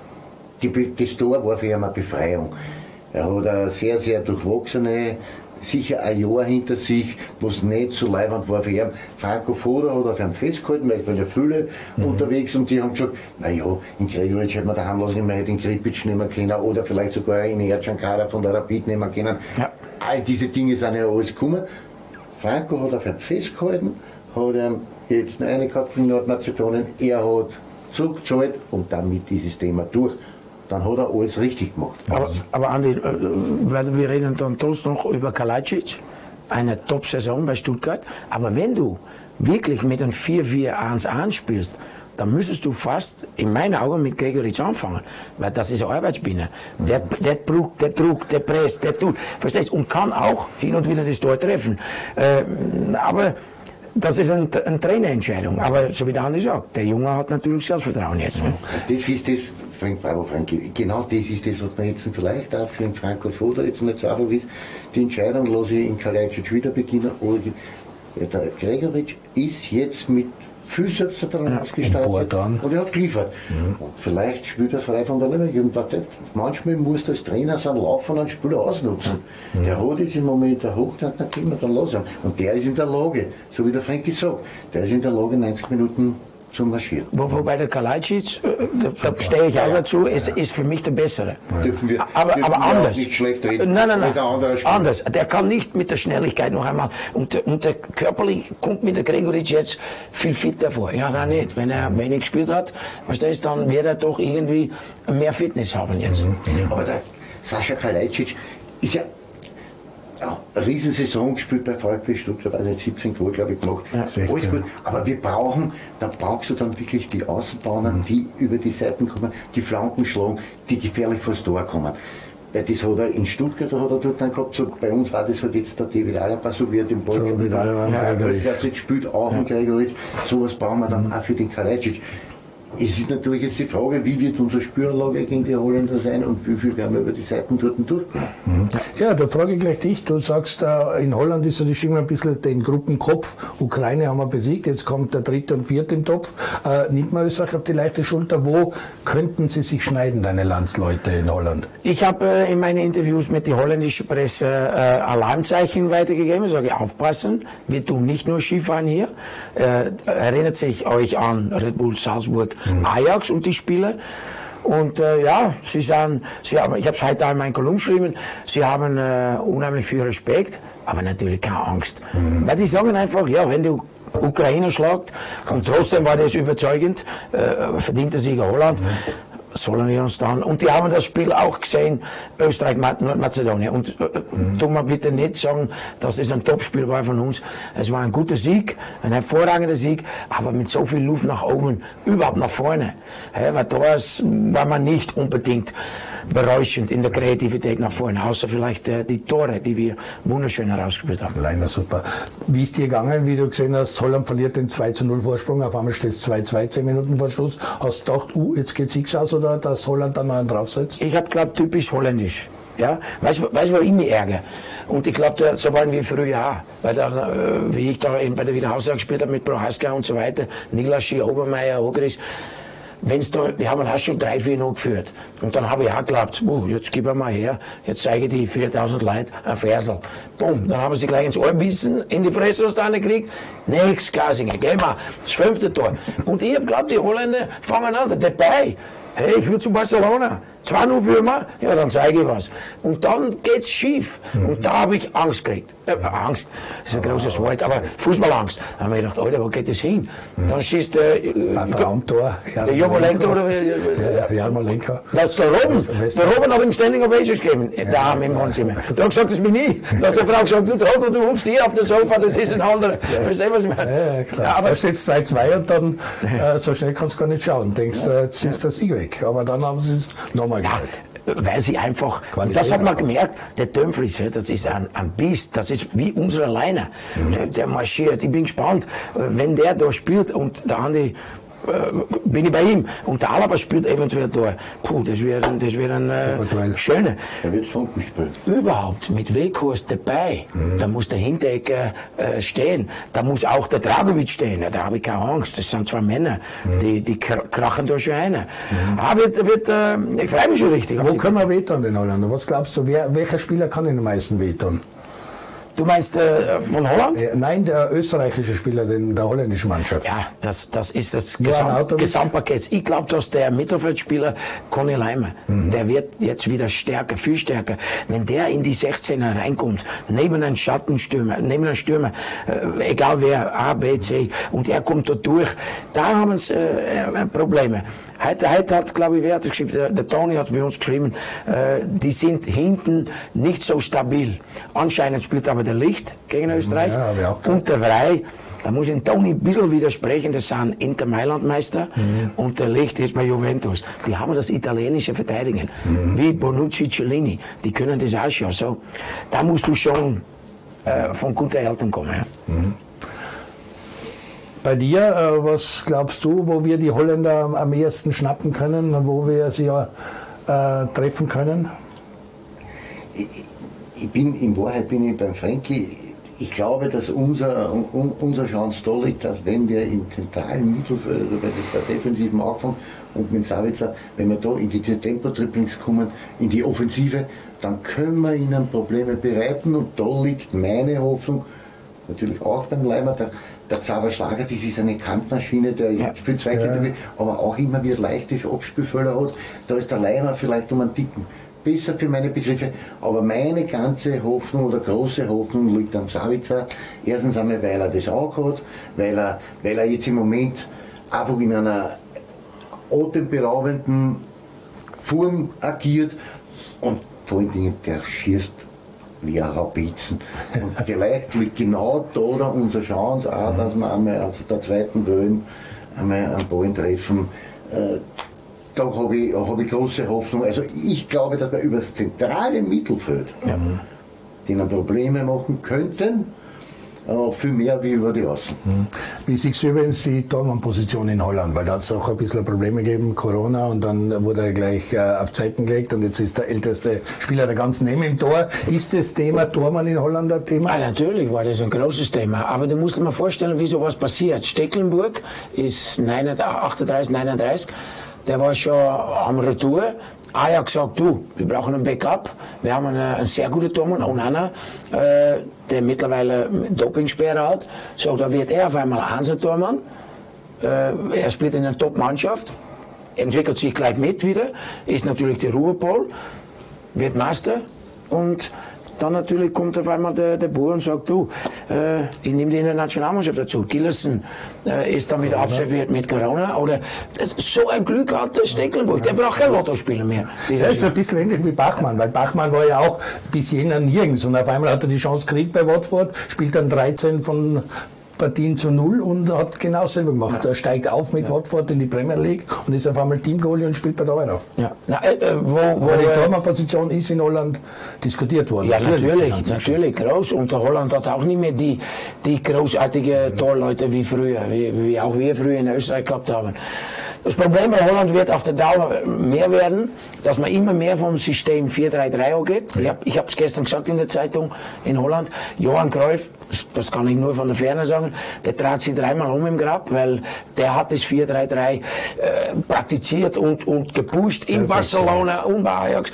das Tor war für ihn eine Befreiung. Er hat eine sehr, sehr durchwachsene, sicher ein Jahr hinter sich, wo es nicht so leibend war für ihn. Franco Foda hat auf ihn festgehalten, weil es waren ja viele unterwegs und die haben gesagt, naja, in Gregoritsch hätte man daheim lassen, man hätte den Kripic nehmen können oder vielleicht sogar in Ercan Kader von der Rapid nehmen können. Ja. All diese Dinge sind ja alles gekommen. Franco hat auf ihn festgehalten, hat ihn jetzt eine gehabt in Nordmazedonien, er hat zurückgezahlt und damit dieses Thema durch. Dann hat er alles richtig gemacht. Aber Andi, weil wir reden dann trotzdem noch über Kalajdzic, eine Top-Saison bei Stuttgart, aber wenn du wirklich mit einem 4-4-1 anspielst, dann müsstest du fast, in meinen Augen, mit Gregoritsch anfangen, weil das ist ein Arbeitsbiene. Der druckt, der presst, der tut, verstehst du, und kann auch hin und wieder das Tor treffen. Aber das ist eine Trainerentscheidung. Aber so wie der Andi sagt, der Junge hat natürlich Selbstvertrauen jetzt. Ne? Das ist das, Frankie, genau das ist das, was man jetzt vielleicht auch für den Franco Foda jetzt nicht so einfach ist. Die Entscheidung lasse ich in Kalajdzic wieder beginnen. Der Gregoritsch ist jetzt mit viel Selbstvertrauen ausgestattet und er hat geliefert. Und vielleicht spielt er frei von der Leber. Manchmal muss das Trainer seinen Lauf von einem Spieler ausnutzen. Der hat jetzt im Moment der Hochstand, dann können wir dann lassen. Und der ist in der Lage, so wie der Frankie sagt, der ist in der Lage, 90 Minuten zu marschieren. Wobei der Kalajdzic, da stehe ich auch dazu, ist für mich der Bessere. Aber anders. Nicht schlecht reden. Nein. Anders. Der kann nicht mit der Schnelligkeit noch einmal. Und der körperlich kommt mit der Gregoritsch jetzt viel fitter vor. Ja, nein, nicht. Wenn er wenig gespielt hat, verstehst du, dann wird er doch irgendwie mehr Fitness haben jetzt. Aber der Sascha Kalajdzic ist ja eine Riesensaison gespielt bei VfB Stuttgart, also 17 Tore, glaube ich, gemacht. Ja, alles gut. Aber da brauchst du dann wirklich die Außenbahner, die über die Seiten kommen, die Flanken schlagen, die gefährlich vors Tor kommen. Weil das hat er in Stuttgart dort dann gehabt, so bei uns war das halt jetzt der David Alaba, so wie er den Ball gespielt hat. Der jetzt spielt auch ein Gregoritsch, sowas brauchen wir dann auch für den Kalajdzic. Es ist natürlich jetzt die Frage, wie wird unsere Spielanlage gegen die Holländer sein und wie viel werden wir über die Seiten dort durchkommen. Ja, da frage ich gleich dich. Du sagst, in Holland ist so die Stimmung ein bisschen den Gruppenkopf. Ukraine haben wir besiegt, jetzt kommt der dritte und vierte im Topf. Nimmt man Österreich auf die leichte Schulter? Wo könnten sie sich schneiden, deine Landsleute in Holland? Ich habe in meinen Interviews mit der holländischen Presse Alarmzeichen weitergegeben. Ich sage, aufpassen, wir tun nicht nur Skifahren hier. Erinnert sich euch an Red Bull Salzburg, Ajax und die Spiele. Und ich habe es heute in meinem Kolumn geschrieben, sie haben unheimlich viel Respekt, aber natürlich keine Angst. Weil die sagen einfach, ja, wenn du Ukraine schlagt, und trotzdem war das überzeugend, verdienter Sieger Holland, sollen wir uns dann, und die haben das Spiel auch gesehen, Österreich, Nordmazedonien, und tu mal bitte nicht sagen, dass das ein Topspiel war von uns. Es war ein guter Sieg, ein hervorragender Sieg, aber mit so viel Luft nach oben, überhaupt nach vorne. Weil da war man nicht unbedingt berauschend in der Kreativität nach vorne, außer vielleicht die Tore, die wir wunderschön herausgespielt haben. Leider super. Wie ist dir gegangen, wie du gesehen hast, Holland verliert den 2:0 Vorsprung, auf einmal steht es 2:2, 10 Minuten vor Schluss. Hast du gedacht, jetzt geht's X aus, oder dass Holland dann noch einen draufsetzt? Ich habe glaube typisch holländisch. Ja? Weißt du, wo ich mich ärgere? Und ich glaube, so waren wir früher auch. Weil dann, wie ich da eben bei der Wiederhauser gespielt habe mit Prohaska und so weiter, Nilaschi, Obermeier, Ogris, die haben auch schon 3-4-0 geführt. Und dann habe ich auch geglaubt, jetzt gib mal her, jetzt zeige ich die 4000 Leute ein Versel. Bumm, dann haben sie gleich ins Ohr bissen, in die Fresse was da gekriegt. Nix, Gasinger, geh mal, das 5. Tor. Und ich habe geglaubt, die Holländer fangen an, dabei. Hey, ich will zu Barcelona. 2-0 führen wir, ja, dann zeige ich was. Und dann geht's schief. Und da habe ich Angst gekriegt. Angst, das ist ein großes Wort, aber Fußballangst. Da habe ich gedacht, Alter, wo geht das hin? Dann schießt ein Traumtor. Der Jomolenko oder Jarmolenko. Das der Robben hat ihm ständig auf Wages gegeben, da im Wohnzimmer. Da hat gesagt, das bin ich. Da hat der Frau gesagt, du Trottel, du huckst hier auf dem Sofa, das ist ein anderer. Verstehst du, was ich meine? Ja, klar. Aber da steht 2-2 und dann, so schnell kannst du gar nicht schauen. Denkst, jetzt ist der Sieg weg. Aber dann haben sie es nochmal gemacht. Weil sie einfach, das hat man gemerkt, der Dumfries, das ist ein Biest, das ist wie unsere Leiner. Der marschiert, ich bin gespannt, wenn der da spielt und der Andi, bin ich bei ihm. Und der Alaba spielt eventuell da. Puh, das wäre ein schöner. Der wird Funken spielen. Überhaupt, mit Weghorst dabei. Da muss der Hinteregger stehen. Da muss auch der Dragovic stehen. Da habe ich keine Angst. Das sind zwei Männer, die krachen da schon rein. Ich freue mich schon richtig. Wo können wir wehtun, den Holländer? Was glaubst du, welcher Spieler kann den am meisten wehtun? Du meinst von Holland? Nein, der österreichische Spieler der holländischen Mannschaft. Ja, das ist das Gesamtpaket. Ich glaube, dass der Mittelfeldspieler Conny Leimer, der wird jetzt wieder stärker, viel stärker. Wenn der in die 16er reinkommt, neben einen Schattenstürmer, egal wer, A, B, C, und er kommt da durch, da haben sie Probleme. Heute hat, glaube ich, wer hat geschrieben, der Toni hat bei uns geschrieben, die sind hinten nicht so stabil. Anscheinend spielt aber der Licht gegen Österreich und der Vrij. Da muss ich Toni ein bisschen widersprechen, das sind Inter Mailand-Meister und der Licht ist bei Juventus. Die haben das italienische Verteidigen, wie Bonucci, Cellini, die können das auch schon. So. Da musst du schon von guten Eltern kommen. Ja. Bei dir, was glaubst du, wo wir die Holländer am ehesten schnappen können, wo wir sie treffen können? In Wahrheit bin ich beim Frankie. Ich glaube, dass unser Chance da liegt, dass wenn wir im zentralen Mittelfeld, also bei der defensiven Anfang und mit Savitzer, wenn wir da in diese Tempo-Triplings kommen, in die Offensive, dann können wir ihnen Probleme bereiten und da liegt meine Hoffnung, natürlich auch beim Leimer, der Zauberschlager, das ist eine Kampfmaschine, der jetzt für Zweikämpfe, aber auch immer wieder leichte Abspielfelder hat. Da ist der Leimer vielleicht um einen Ticken besser für meine Begriffe, aber meine ganze Hoffnung oder große Hoffnung liegt am Savitzer. Erstens einmal, weil er das auch hat, weil er jetzt im Moment einfach in einer atemberaubenden Form agiert und vor allen Dingen der schießt wie ein Rapizen. Und vielleicht liegt genau da unsere Chance auch, dass wir einmal aus der zweiten Welle einmal einen Ball treffen. Da habe ich große Hoffnung. Also ich glaube, dass wir über das zentrale Mittelfeld denen Probleme machen könnten, viel mehr wie über die Außen. Wie siehst du übrigens die Tormann-Position in Holland? Weil da hat es auch ein bisschen Probleme gegeben, Corona, und dann wurde er gleich auf Zeiten gelegt und jetzt ist der älteste Spieler der ganzen neben im Tor. Ist das Thema Tormann in Holland ein Thema? Ja, natürlich war das ein großes Thema, aber du musst dir mal vorstellen, wie sowas passiert. Stecklenburg ist 38, 39, der war schon am Retour. Ajax sagt, du, wir brauchen ein Backup. Wir haben einen sehr guten Tormann, Onana, der mittlerweile Dopingsperre hat. So, da wird er auf einmal Hansa-Tormann. Er spielt in einer Top-Mannschaft, entwickelt sich gleich mit wieder, ist natürlich der Ruhepol, wird Meister und dann natürlich kommt auf einmal der Bauer und sagt, du, ich nehme dich in der Nationalmannschaft dazu. Gillerson ist damit absolviert mit Corona. Oder so ein Glück hat der Stecklenburg. Der braucht kein Lottospieler mehr. Das ist ein bisschen ähnlich wie Bachmann, weil Bachmann war ja auch bis jener nirgends. Und auf einmal hat er die Chance gekriegt bei Watford, spielt dann 13 von Partien zu 0 und hat genau selber gemacht. Er steigt auf mit Watford in die Premier League und ist auf einmal Teamgoalie und spielt bei der Euro. Ja. Wo die Tormann-Position ist in Holland diskutiert worden. Ja, natürlich, groß. Und der Holland hat auch nicht mehr die großartigen Torleute wie früher, wie auch wir früher in Österreich gehabt haben. Das Problem bei Holland wird auf der Dauer mehr werden, dass man immer mehr vom System 4-3-3 gibt. Ich habe es gestern gesagt in der Zeitung in Holland. Johan Cruyff, das kann ich nur von der Ferne sagen, der dreht sich dreimal um im Grab, weil der hat das 4-3-3 praktiziert und gepusht in Barcelona und bei Ajax.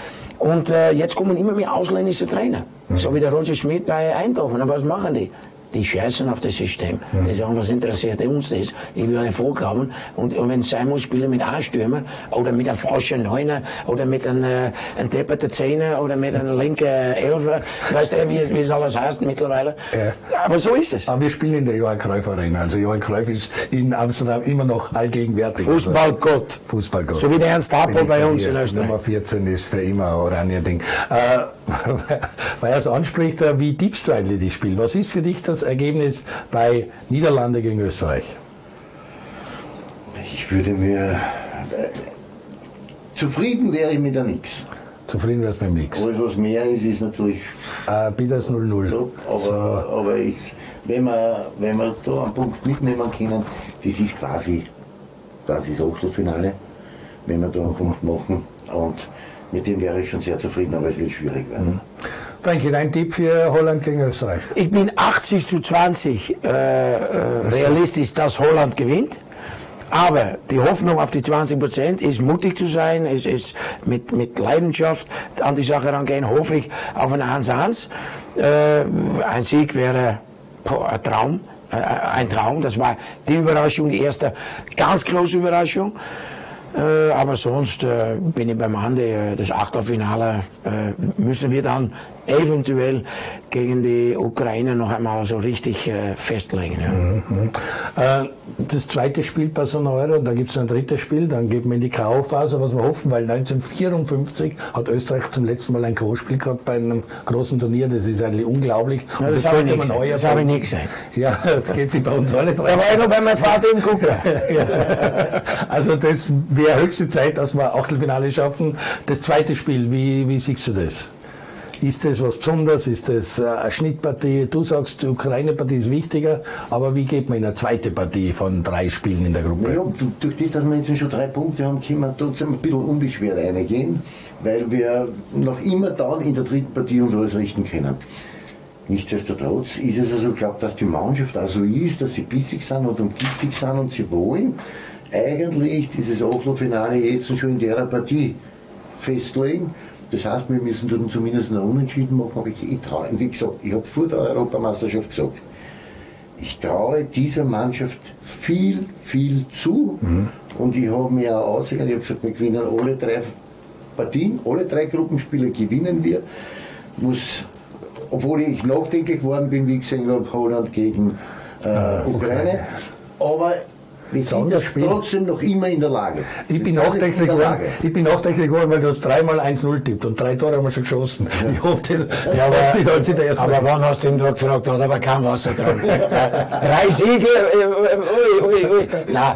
Und jetzt kommen immer mehr ausländische Trainer. So wie der Roger Schmidt bei Eindhoven. Und was machen die? die scheißen auf das System. Die sagen, was interessiert uns das? Ich will einen Erfolg haben und wenn es sein muss, spielen mit einem Stürmer oder mit einem falschen Neuner oder mit einem depperten Zehner oder mit einem linken Elfer. Weißt du, wie es alles heißt mittlerweile? Ja. Aber so ist es. Aber wir spielen in der Johann Cruyff Arena. Also Johann Cruyff ist in Amsterdam immer noch allgegenwärtig. Fußballgott. Fußballgott. So wie der Ernst Happel bei uns in Österreich. Nummer 14 ist für immer Oranje-Ding. Weil er es anspricht, wie tippst du eigentlich das Spiel? Was ist für dich das Ergebnis bei Niederlande gegen Österreich? Ich würde mir... zufrieden wäre ich mit der Nix. Zufrieden wärst du mit nichts. Alles was mehr ist natürlich... bitte das 0-0. Aber wenn wir da einen Punkt mitnehmen können, das ist quasi das Achtelfinale, wenn wir da einen Punkt machen. Und mit dem wäre ich schon sehr zufrieden, aber es wird schwierig werden. Frankie, dein Tipp für Holland gegen Österreich? Ich bin 80-20 realistisch, dass Holland gewinnt. Aber die Hoffnung auf die 20% ist, mutig zu sein, ist mit Leidenschaft an die Sache rangehen, hoffe ich auf ein 1-1. Ein Sieg wäre ein Traum. Ein Traum, das war die Überraschung, die erste ganz große Überraschung. Aber sonst bin ich beim Andi, das Achtelfinale müssen wir dann eventuell gegen die Ukraine noch einmal so richtig festlegen. Ja. Das zweite Spiel bei so einer Euro, dann gibt es ein drittes Spiel, dann geht man in die K.O.-Phase, was wir hoffen, weil 1954 hat Österreich zum letzten Mal ein K.O.-Spiel gehabt bei einem großen Turnier, das ist eigentlich unglaublich. Ja, das habe ich nicht gesehen. Ja, das geht sich bei uns alle drei. Da war ich noch bei meinem Vater im Gucker. Also das wäre höchste Zeit, dass wir Achtelfinale schaffen. Das zweite Spiel, wie siehst du das? Ist das was Besonderes? Ist das eine Schnittpartie? Du sagst, die Ukraine-Partie ist wichtiger, aber wie geht man in eine zweite Partie von 3 Spielen in der Gruppe? Ja, durch das, dass wir jetzt schon 3 Punkte haben, können wir trotzdem ein bisschen unbeschwert reingehen, weil wir noch immer dann in der dritten Partie uns alles richten können. Nichtsdestotrotz ist es also, ich glaube, dass die Mannschaft auch so ist, dass sie bissig sind und giftig sind und sie wollen eigentlich dieses Achtelfinale jetzt schon in der Partie festlegen. Das heißt, wir müssen dort zumindest einen Unentschieden machen, aber ich traue, wie gesagt, ich habe vor der Europameisterschaft gesagt, ich traue dieser Mannschaft viel, viel zu. Und ich habe mir auch ausgesagt, ich habe gesagt, wir gewinnen alle 3 Partien, alle 3 Gruppenspiele gewinnen wir. Obwohl ich nachdenklich geworden bin, wie ich gesehen habe, Holland gegen Ukraine. Aber wir sind trotzdem noch immer in der Lage. Ich bin nachdenklich geworden, weil du hast 3-mal 1-0 tippt und 3 Tore haben wir schon geschossen. Ich hoffe, das nicht als in der ersten. Aber wann hast du ihn dort gefragt? Da hat aber kein Wasser dran. 3 Siege, ui. Na,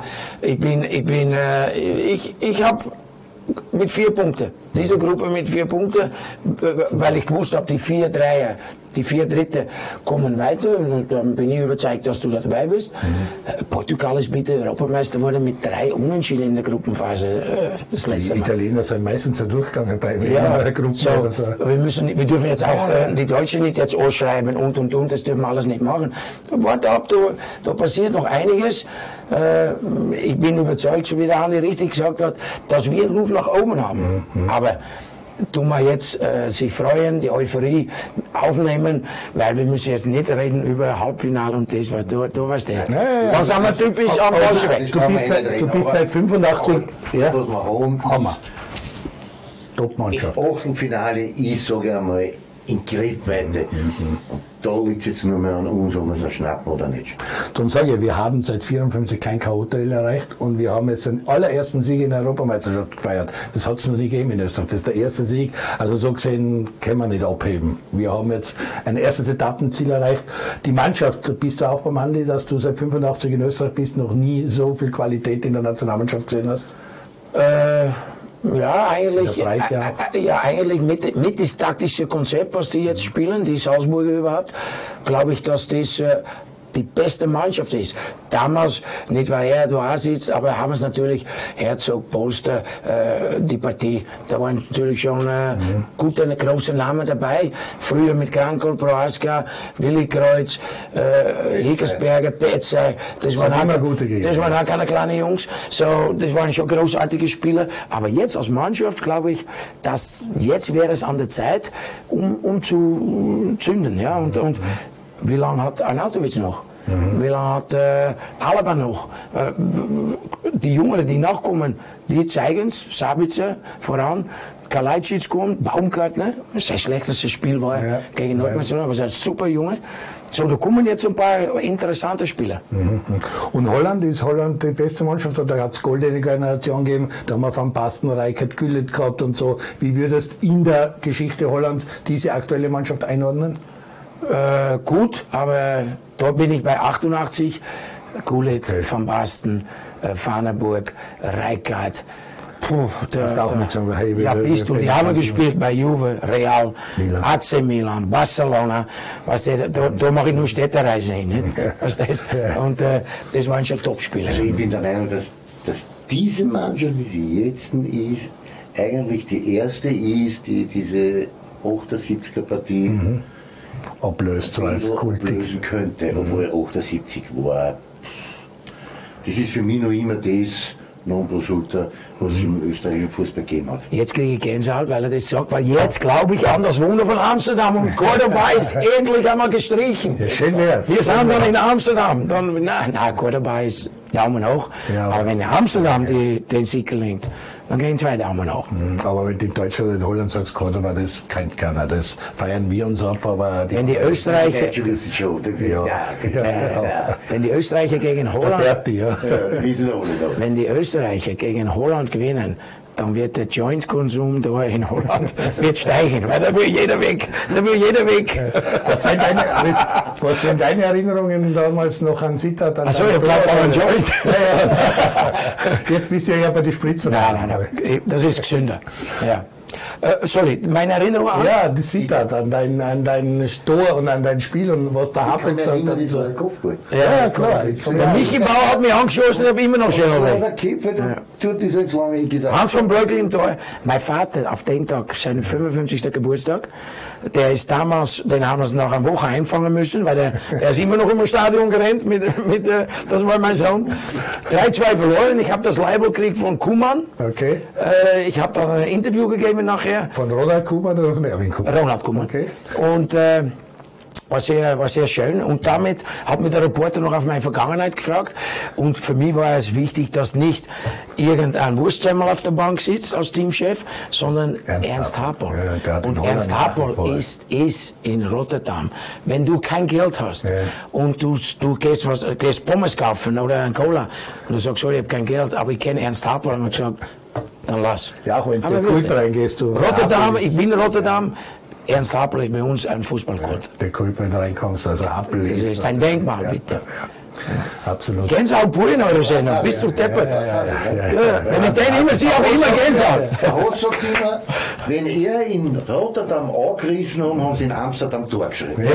ich habe mit 4 Punkten. Diese Gruppe mit 4 Punkten, weil ich gewusst habe, die 4 Dreier, die 4 Dritte kommen weiter. Und dann bin ich überzeugt, dass du da dabei bist. Portugal ist bitte Europameister geworden mit 3 Unentschieden in der Gruppenphase. Das letzte Mal. Die Italiener sind meistens ein Durchgang bei der Gruppe. So, wir dürfen jetzt auch die Deutschen nicht jetzt ausschreiben und. Das dürfen wir alles nicht machen. Warte ab, da passiert noch einiges. Ich bin überzeugt, so wie der Andi richtig gesagt hat, dass wir Luft nach oben haben. Aber tun wir jetzt sich freuen, die Euphorie aufnehmen, weil wir müssen jetzt nicht reden über Halbfinale und das, weil du weißt ja. Das haben wir typisch am Bolschewik. Du bist seit 85. Ja. Was wir haben, Hammer. Top-Mannschaft. Das Achtelfinale ist, sage ich einmal, in Griffweite. Und da liegt es jetzt nur mehr an uns, ob wir es schnappen oder nicht. Darum sage ich, wir haben seit 54 kein K.O.-Duell erreicht und wir haben jetzt den allerersten Sieg in der Europameisterschaft gefeiert. Das hat es noch nie gegeben in Österreich. Das ist der erste Sieg. Also so gesehen können wir nicht abheben. Wir haben jetzt ein erstes Etappenziel erreicht. Die Mannschaft, bist du auch beim Andi, dass du seit 85 in Österreich bist, noch nie so viel Qualität in der Nationalmannschaft gesehen hast? Ja, eigentlich mit das taktische Konzept, was die jetzt spielen, die Salzburger überhaupt, glaube ich, dass das die beste Mannschaft ist. Damals, nicht weil er da sitzt, aber haben es natürlich Herzog, Polster, die Partie, da waren natürlich schon gute, große Namen dabei. Früher mit Krankel, Prohaska, Willi Kreuz, Hickersberger, Petzer, das waren auch keine kleinen Jungs. So, das waren schon großartige Spieler. Aber jetzt als Mannschaft glaube ich, dass jetzt wäre es an der Zeit, um zu zünden, ja, und Wie lange hat Arnautovic noch? Wie lange hat Alaba noch? Die Jungen, die nachkommen, die zeigen es. Sabitzer voran, Kalajdzic kommt, Baumgartner, sein schlechtestes Spiel war gegen Nordmazedonien, aber sein super Junge. So, da kommen jetzt ein paar interessante Spieler. Und Holland, ist Holland die beste Mannschaft, oder hat es goldene Generation gegeben? Da haben wir Van Basten, Rijkaard, Gullit gehabt und so. Wie würdest du in der Geschichte Hollands diese aktuelle Mannschaft einordnen? Gut, aber da bin ich bei 88. Gullit, Van Basten, Vaneburg, Rijkaard. Puh, hast auch mit so hey, ja, bist du. Die haben gespielt bei Juve, Real, Milan. AC Milan, Barcelona. Da mache ich nur Städtereisen hin. Nicht? Und das waren schon Topspieler. Also ich bin der Meinung, dass diese Mannschaft, wie sie jetzt ist, eigentlich die erste ist, die diese 78er-Partie ablöst, so als kultig ablösen könnte, obwohl 78 war. Das ist für mich noch immer das Nonplusultra, was es im österreichischen Fußball gegeben hat. Jetzt kriege ich Gänsehaut, weil er das sagt, weil jetzt glaube ich an das Wunder von Amsterdam und Cordoba ist endlich einmal gestrichen. Ja, schön wär's. Wir sind dann in Amsterdam. Dann, na, Cordoba ist Daumen hoch. Ja, aber wenn Amsterdam den Sieg gelingt, dann gehen 2 Daumen hoch. Aber wenn du in Deutschland oder in Holland sagst, Cordoba, das kennt keiner. Das feiern wir uns ab, aber wenn die Österreicher, wenn die Österreicher gegen Holland, wenn die Österreicher gegen Holland gewinnen, dann wird der Joint-Konsum da in Holland wird steigen, weil da will jeder weg. Was sind deine Erinnerungen damals noch an Sittard? Achso, ich bleib bei einem Joint. Jetzt bist du ja bei den Spritzen. Nein, das ist gesünder. Ja. Sorry, meine Erinnerung an? Ja, die Sittard, an dein Tor und an dein Spiel und was der Happel gesagt hat. Ja, klar. Der Michi Bauer hat mich angeschossen, ich habe immer noch schön Hans von Bröckl im Tor. Mein Vater, auf den Tag, seinen 55. Geburtstag, der ist damals, den haben wir nach einer Woche einfangen müssen, weil der ist immer noch im Stadion gerannt, das war mein Sohn. 3-2 verloren, ich habe das Label gekriegt von Kuhmann. Okay. Ich habe dann ein Interview gegeben nachher. Von Ronald Koeman oder von Erwin Koeman? Ronald Koeman. Okay. Und war sehr schön. Und damit hat mich der Reporter noch auf meine Vergangenheit gefragt. Und für mich war es wichtig, dass nicht irgendein Wurstsemmel auf der Bank sitzt als Teamchef, sondern Ernst Happel. Ja, und Ernst Happel ist in Rotterdam. Wenn du kein Geld hast und du gehst Pommes kaufen oder ein Cola und du sagst, sorry, ich habe kein Geld, aber ich kenne Ernst Happel, und ich sage, dann lass. Ja, auch wenn du Kult reingehst. Rotterdam, ich bin in Rotterdam. Ernst Happel ist bei uns ein Fußballkult. Der Kult, wenn du reinkommst, also Happel ist. Das ist ein Denkmal, bitte. Ja. Absolut. Gänsehaut pur in eure Sendung, bist du deppert. Wenn ich den immer sehe, habe ich immer Gänsehaut. Der Hoss sagt immer, wenn er in Rotterdam angerissen haben, haben sie in Amsterdam Tor geschrieben.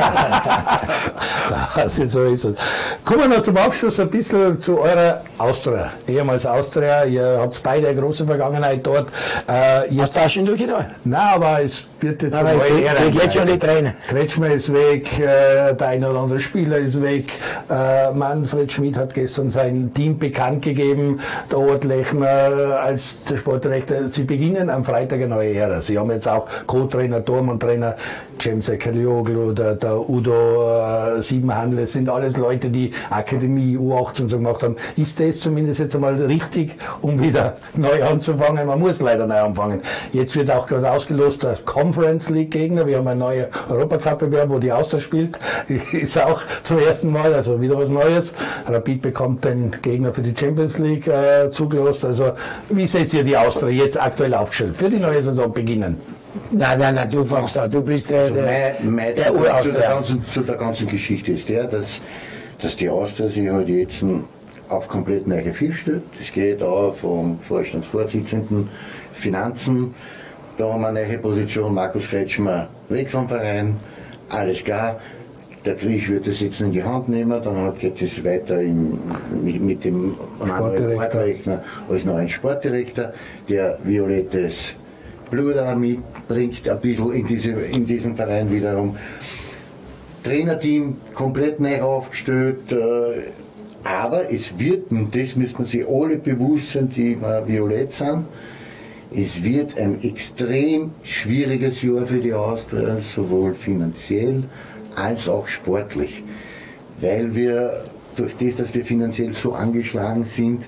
So ist es. Kommen wir noch zum Abschluss ein bisschen zu eurer Austria. Ehemals Austria, ihr habt beide eine große Vergangenheit dort. Hast du auch schon durchgedacht? Nein, aber es wird jetzt eine neue Ära. Ich jetzt schon die Tränen. Kretschmer ist weg, der ein oder andere Spieler ist weg. Manfred Schmidt hat gestern sein Team bekannt gegeben, der Ort Lechner als der Sportdirektor. Sie beginnen am Freitag eine neue Ära. Sie haben jetzt auch Co-Trainer, Tormann-Trainer, James Ekelioglu, der Udo Siebenhandel, das sind alles Leute, die Akademie U18 so gemacht haben. Ist das zumindest jetzt einmal richtig, um wieder neu anzufangen? Man muss leider neu anfangen. Jetzt wird auch gerade ausgelost der Conference League Gegner. Wir haben einen neuen Europacup-Bewerb, wo die Austria spielt. Ist auch zum ersten Mal, also wieder was Neues. Rapid bekommt den Gegner für die Champions League zugelost. Also wie seht ihr die Austria jetzt aktuell aufgestellt für die neue Saison beginnen? Nein, du fängst an. Du bist der Uraustria. Zu der ganzen Geschichte ist dass die Austria sich halt jetzt auf komplett neue Füße stellt. Das geht auch vom Vorstandsvorsitzenden Finanzen. Da haben wir eine neue Position, Markus Kretschmer weg vom Verein. Alles klar. Der Krieg wird das jetzt in die Hand nehmen, dann geht es weiter mit dem Sportdirektor als neuen Sportdirektor, der violettes Blut auch mitbringt, ein bisschen in diesem Verein wiederum. Trainerteam komplett neu aufgestellt, aber es wird, und das müssen wir sich alle bewusst sein, die violett sind, es wird ein extrem schwieriges Jahr für die Austria, sowohl finanziell als auch sportlich. Weil wir durch das, dass wir finanziell so angeschlagen sind,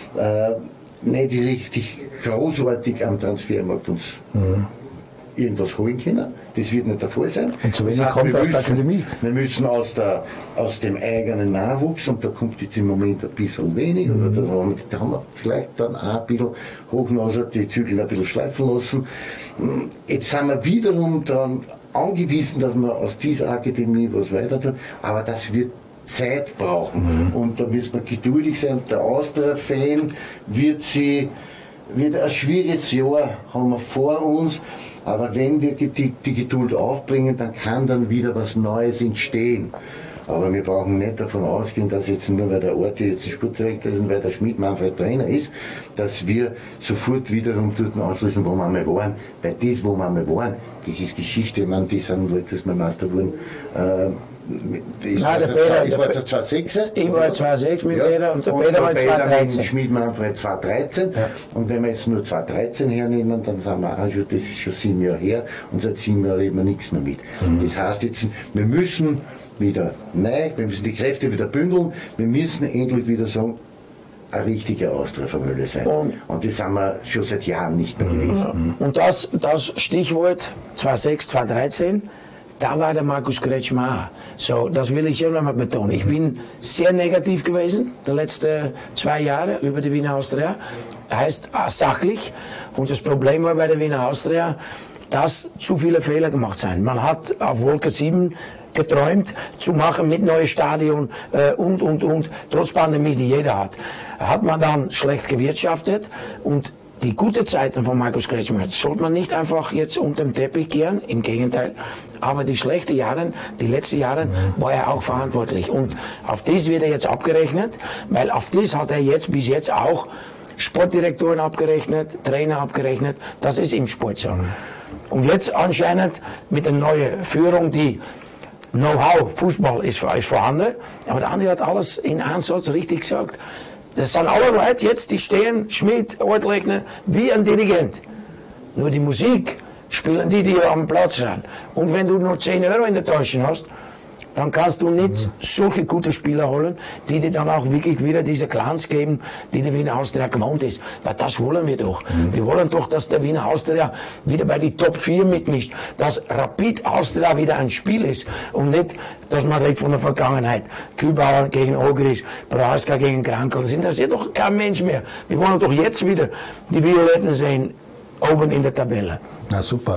nicht richtig großartig am Transfermarkt uns irgendwas holen können. Das wird nicht der Fall sein. Und zu wenig kommt aus der Akademie. Wir müssen aus dem eigenen Nachwuchs, und da kommt jetzt im Moment ein bisschen wenig, oder da haben wir vielleicht dann auch ein bisschen hochnasert die Zügel ein bisschen schleifen lassen. Jetzt sind wir wiederum daran angewiesen, dass wir aus dieser Akademie was weiter tun, aber das wird Zeit brauchen. Und da müssen wir geduldig sein. Der Austria-Fan wird ein schwieriges Jahr haben wir vor uns, aber wenn wir die Geduld aufbringen, dann kann dann wieder was Neues entstehen. Aber wir brauchen nicht davon ausgehen, dass jetzt nur weil der Orti jetzt Sportdirektor ist und weil der Schmidt Manfred Trainer ist, dass wir sofort wiederum dort anschließen, wo wir einmal waren. Weil das, wo wir einmal waren, das ist Geschichte. Ich meine, die sind letztes Mal Meister geworden. Ich war 2006. Ich war 2006 mit Peter und der Peter war 2013. Schmidt Manfred 2013. Ja. Und wenn wir jetzt nur 2013 hernehmen, dann sagen wir auch schon, das ist schon 7 Jahre her und seit 7 Jahren reden wir nichts mehr mit. Das heißt jetzt, wir müssen wieder neu, wir müssen die Kräfte wieder bündeln, wir müssen endlich wieder sagen, ein richtiger Austria-Familie sein. Und das haben wir schon seit Jahren nicht mehr gewesen. Und das Stichwort 2006, 2013, da war der Markus Kretschmer. So, das will ich schon nochmal betonen. Ich bin sehr negativ gewesen, die letzten 2 Jahre über die Wiener Austria. Heißt sachlich. Und das Problem war bei der Wiener Austria, dass zu viele Fehler gemacht sind. Man hat auf Wolke 7 geträumt zu machen mit neuem Stadion und trotz Pandemie, die jeder hat. Hat man dann schlecht gewirtschaftet und die gute Zeiten von Markus Kretschmer sollte man nicht einfach jetzt unter den Teppich kehren, im Gegenteil. Aber die schlechten Jahre, die letzten Jahre, war er auch verantwortlich. Und auf das wird er jetzt abgerechnet, weil auf das hat er jetzt bis jetzt auch Sportdirektoren abgerechnet, Trainer abgerechnet. Das ist im Sport so. Und jetzt anscheinend mit der neuen Führung, die Know-how, Fußball ist vorhanden, aber der Andi hat alles in Ansatz richtig gesagt. Das sind alle Leute jetzt, die stehen, Schmidt, Ortlegner, wie ein Dirigent. Nur die Musik spielen die am Platz sind. Und wenn du nur 10 Euro in der Tasche hast, dann kannst du nicht solche gute Spieler holen, die dir dann auch wirklich wieder diese Clans geben, die der Wiener Austria gewohnt ist. Weil das wollen wir doch. Wir wollen doch, dass der Wiener Austria wieder bei die Top 4 mitmischt. Dass Rapid Austria wieder ein Spiel ist und nicht, dass man redet von der Vergangenheit. Kühlbauer gegen Ogris, Prohaska gegen Krankel. Das interessiert doch kein Mensch mehr. Wir wollen doch jetzt wieder die Violetten sehen, oben in der Tabelle. Na super.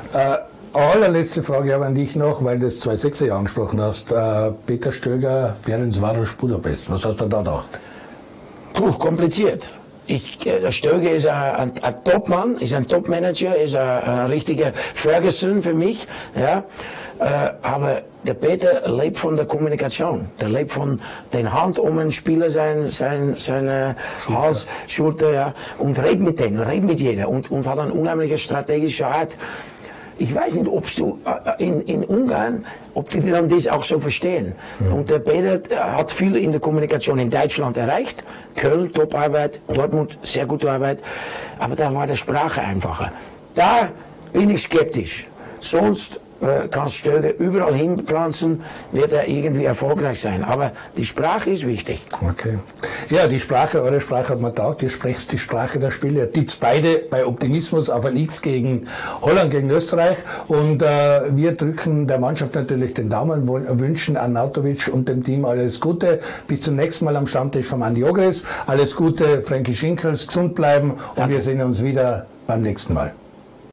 Allerletzte Frage aber an dich noch, weil du das 2.6er Jahr angesprochen hast. Peter Stöger, Ferencváros Budapest. Was hast du da gedacht? Kompliziert. Der Stöger ist ein Top-Mann, ist ein Top-Manager, ist ein richtiger Ferguson für mich. Ja. Aber der Peter lebt von der Kommunikation. Der lebt von den Hand um den Spieler, seine Hals, Schulter, ja. Und redet mit denen, redet mit jedem und hat eine unheimliche strategische Art. Ich weiß nicht, ob du in Ungarn, ob die dann das auch so verstehen. Und der Peter hat viel in der Kommunikation in Deutschland erreicht. Köln, Top-Arbeit, Dortmund, sehr gute Arbeit. Aber da war die Sprache einfacher. Da bin ich skeptisch. Sonst kannst Stöger überall hinpflanzen, wird er irgendwie erfolgreich sein. Aber die Sprache ist wichtig. Okay. Ja, die Sprache, eure Sprache hat man taugt. Ihr sprecht die Sprache der Spieler. Ihr tippt beide bei Optimismus auf ein X gegen Holland, gegen Österreich. Und wir drücken der Mannschaft natürlich den Daumen, wünschen Arnautovic und dem Team alles Gute. Bis zum nächsten Mal am Stammtisch von Andi Ogris. Alles Gute, Frankie Schinkels, gesund bleiben und wir sehen uns wieder beim nächsten Mal.